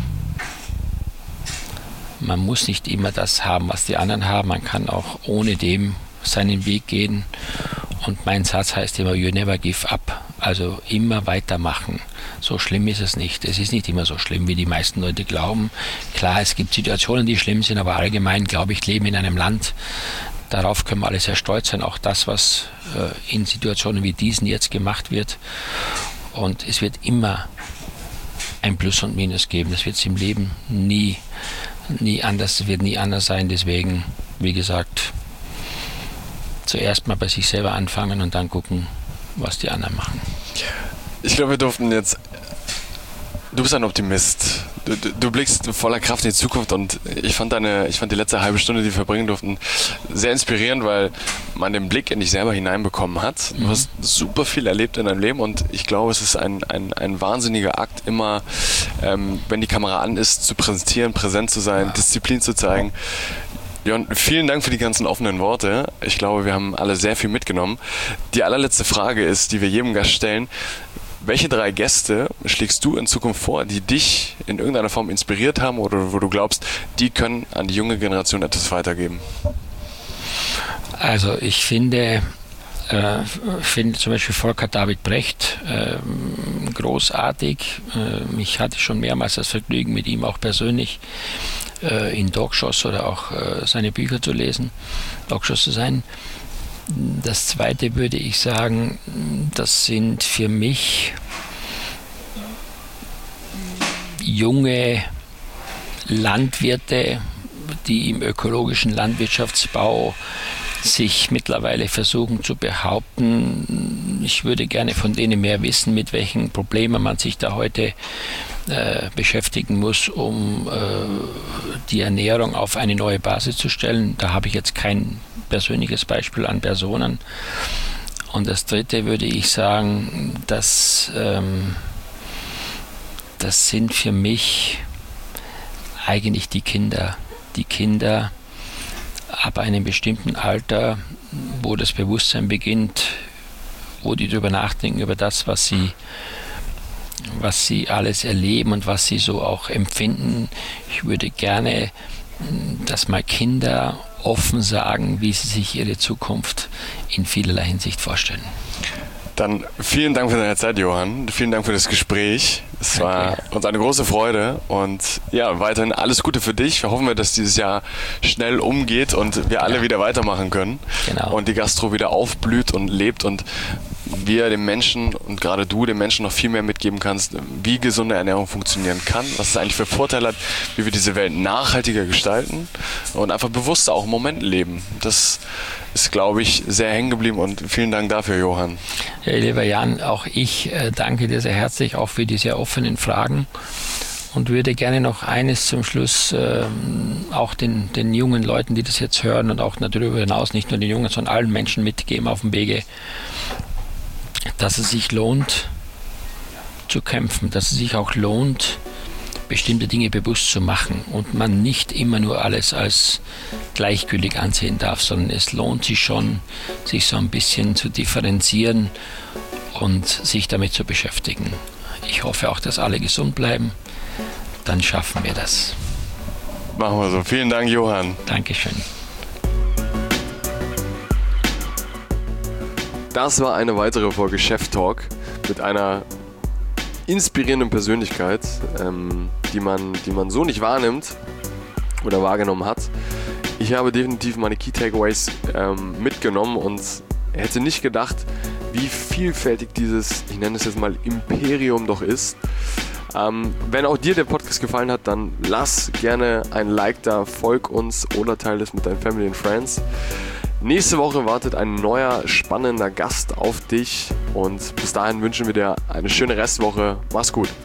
man muss nicht immer das haben, was die anderen haben, man kann auch ohne dem seinen Weg gehen. Und mein Satz heißt immer, you never give up. Also immer weitermachen. So schlimm ist es nicht. Es ist nicht immer so schlimm, wie die meisten Leute glauben. Klar, es gibt Situationen, die schlimm sind, aber allgemein, glaube ich, leben in einem Land, darauf können wir alle sehr stolz sein. Auch das, was äh, in Situationen wie diesen jetzt gemacht wird. Und es wird immer ein Plus und Minus geben. Das wird es im Leben nie, nie anders, es wird nie anders sein. Deswegen, wie gesagt, zuerst mal bei sich selber anfangen und dann gucken, was die anderen machen. Ich glaube, wir durften jetzt... Du bist ein Optimist. Du, du, du blickst voller Kraft in die Zukunft, und ich fand deine, ich fand die letzte halbe Stunde, die wir verbringen durften, sehr inspirierend, weil man den Blick in dich selber hineinbekommen hat. Du hast super viel erlebt in deinem Leben, und ich glaube, es ist ein, ein, ein wahnsinniger Akt, immer, ähm, wenn die Kamera an ist, zu präsentieren, präsent zu sein, Disziplin zu zeigen. Jon, vielen Dank für die ganzen offenen Worte. Ich glaube, wir haben alle sehr viel mitgenommen. Die allerletzte Frage ist, die wir jedem Gast stellen: welche drei Gäste schlägst du in Zukunft vor, die dich in irgendeiner Form inspiriert haben oder wo du glaubst, die können an die junge Generation etwas weitergeben? Also ich finde, äh, finde zum Beispiel Volker David Brecht äh, großartig. Äh, ich hatte schon mehrmals das Vergnügen, mit ihm auch persönlich äh, in Talkshows oder auch äh, seine Bücher zu lesen, Talkshows zu sein. Das zweite würde ich sagen, das sind für mich junge Landwirte, die im ökologischen Landwirtschaftsbau sich mittlerweile versuchen zu behaupten. Ich würde gerne von denen mehr wissen, mit welchen Problemen man sich da heute äh, beschäftigen muss, um äh, die Ernährung auf eine neue Basis zu stellen. Da habe ich jetzt kein persönliches Beispiel an Personen. Und das dritte würde ich sagen, dass ähm, das sind für mich eigentlich die Kinder. Die Kinder ab einem bestimmten Alter, wo das Bewusstsein beginnt, wo die darüber nachdenken, über das, was sie, was sie alles erleben und was sie so auch empfinden. Ich würde gerne, dass mal Kinder offen sagen, wie sie sich ihre Zukunft in vielerlei Hinsicht vorstellen. Dann vielen Dank für deine Zeit, Johann. Vielen Dank für das Gespräch. Es war uns eine große Freude und ja, weiterhin alles Gute für dich. Wir hoffen, dass dieses Jahr schnell umgeht und wir alle ja. wieder weitermachen können. Genau. Und die Gastro wieder aufblüht und lebt und wir den Menschen und gerade du den Menschen noch viel mehr mitgeben kannst, wie gesunde Ernährung funktionieren kann, was es eigentlich für Vorteile hat, wie wir diese Welt nachhaltiger gestalten und einfach bewusster auch im Moment leben. Das ist, glaube ich, sehr hängen geblieben und vielen Dank dafür, Johann. Ja, lieber Jan, auch ich äh, danke dir sehr herzlich auch für die sehr offenen Fragen und würde gerne noch eines zum Schluss äh, auch den, den jungen Leuten, die das jetzt hören und auch darüber hinaus, nicht nur den Jungen, sondern allen Menschen mitgeben auf dem Wege, dass es sich lohnt zu kämpfen, dass es sich auch lohnt, bestimmte Dinge bewusst zu machen und man nicht immer nur alles als gleichgültig ansehen darf, sondern es lohnt sich schon, sich so ein bisschen zu differenzieren und sich damit zu beschäftigen. Ich hoffe auch, dass alle gesund bleiben. Dann schaffen wir das. Machen wir so. Vielen Dank, Johann. Dankeschön. Das war eine weitere Folge Chef Talk mit einer inspirierenden Persönlichkeit, ähm, die man, die man so nicht wahrnimmt oder wahrgenommen hat. Ich habe definitiv meine Key Takeaways ähm, mitgenommen und hätte nicht gedacht, wie vielfältig dieses, ich nenne es jetzt mal Imperium doch ist. Ähm, wenn auch dir der Podcast gefallen hat, dann lass gerne ein Like da, folg uns oder teile es mit deinen Family and Friends. Nächste Woche wartet ein neuer, spannender Gast auf dich und bis dahin wünschen wir dir eine schöne Restwoche. Mach's gut.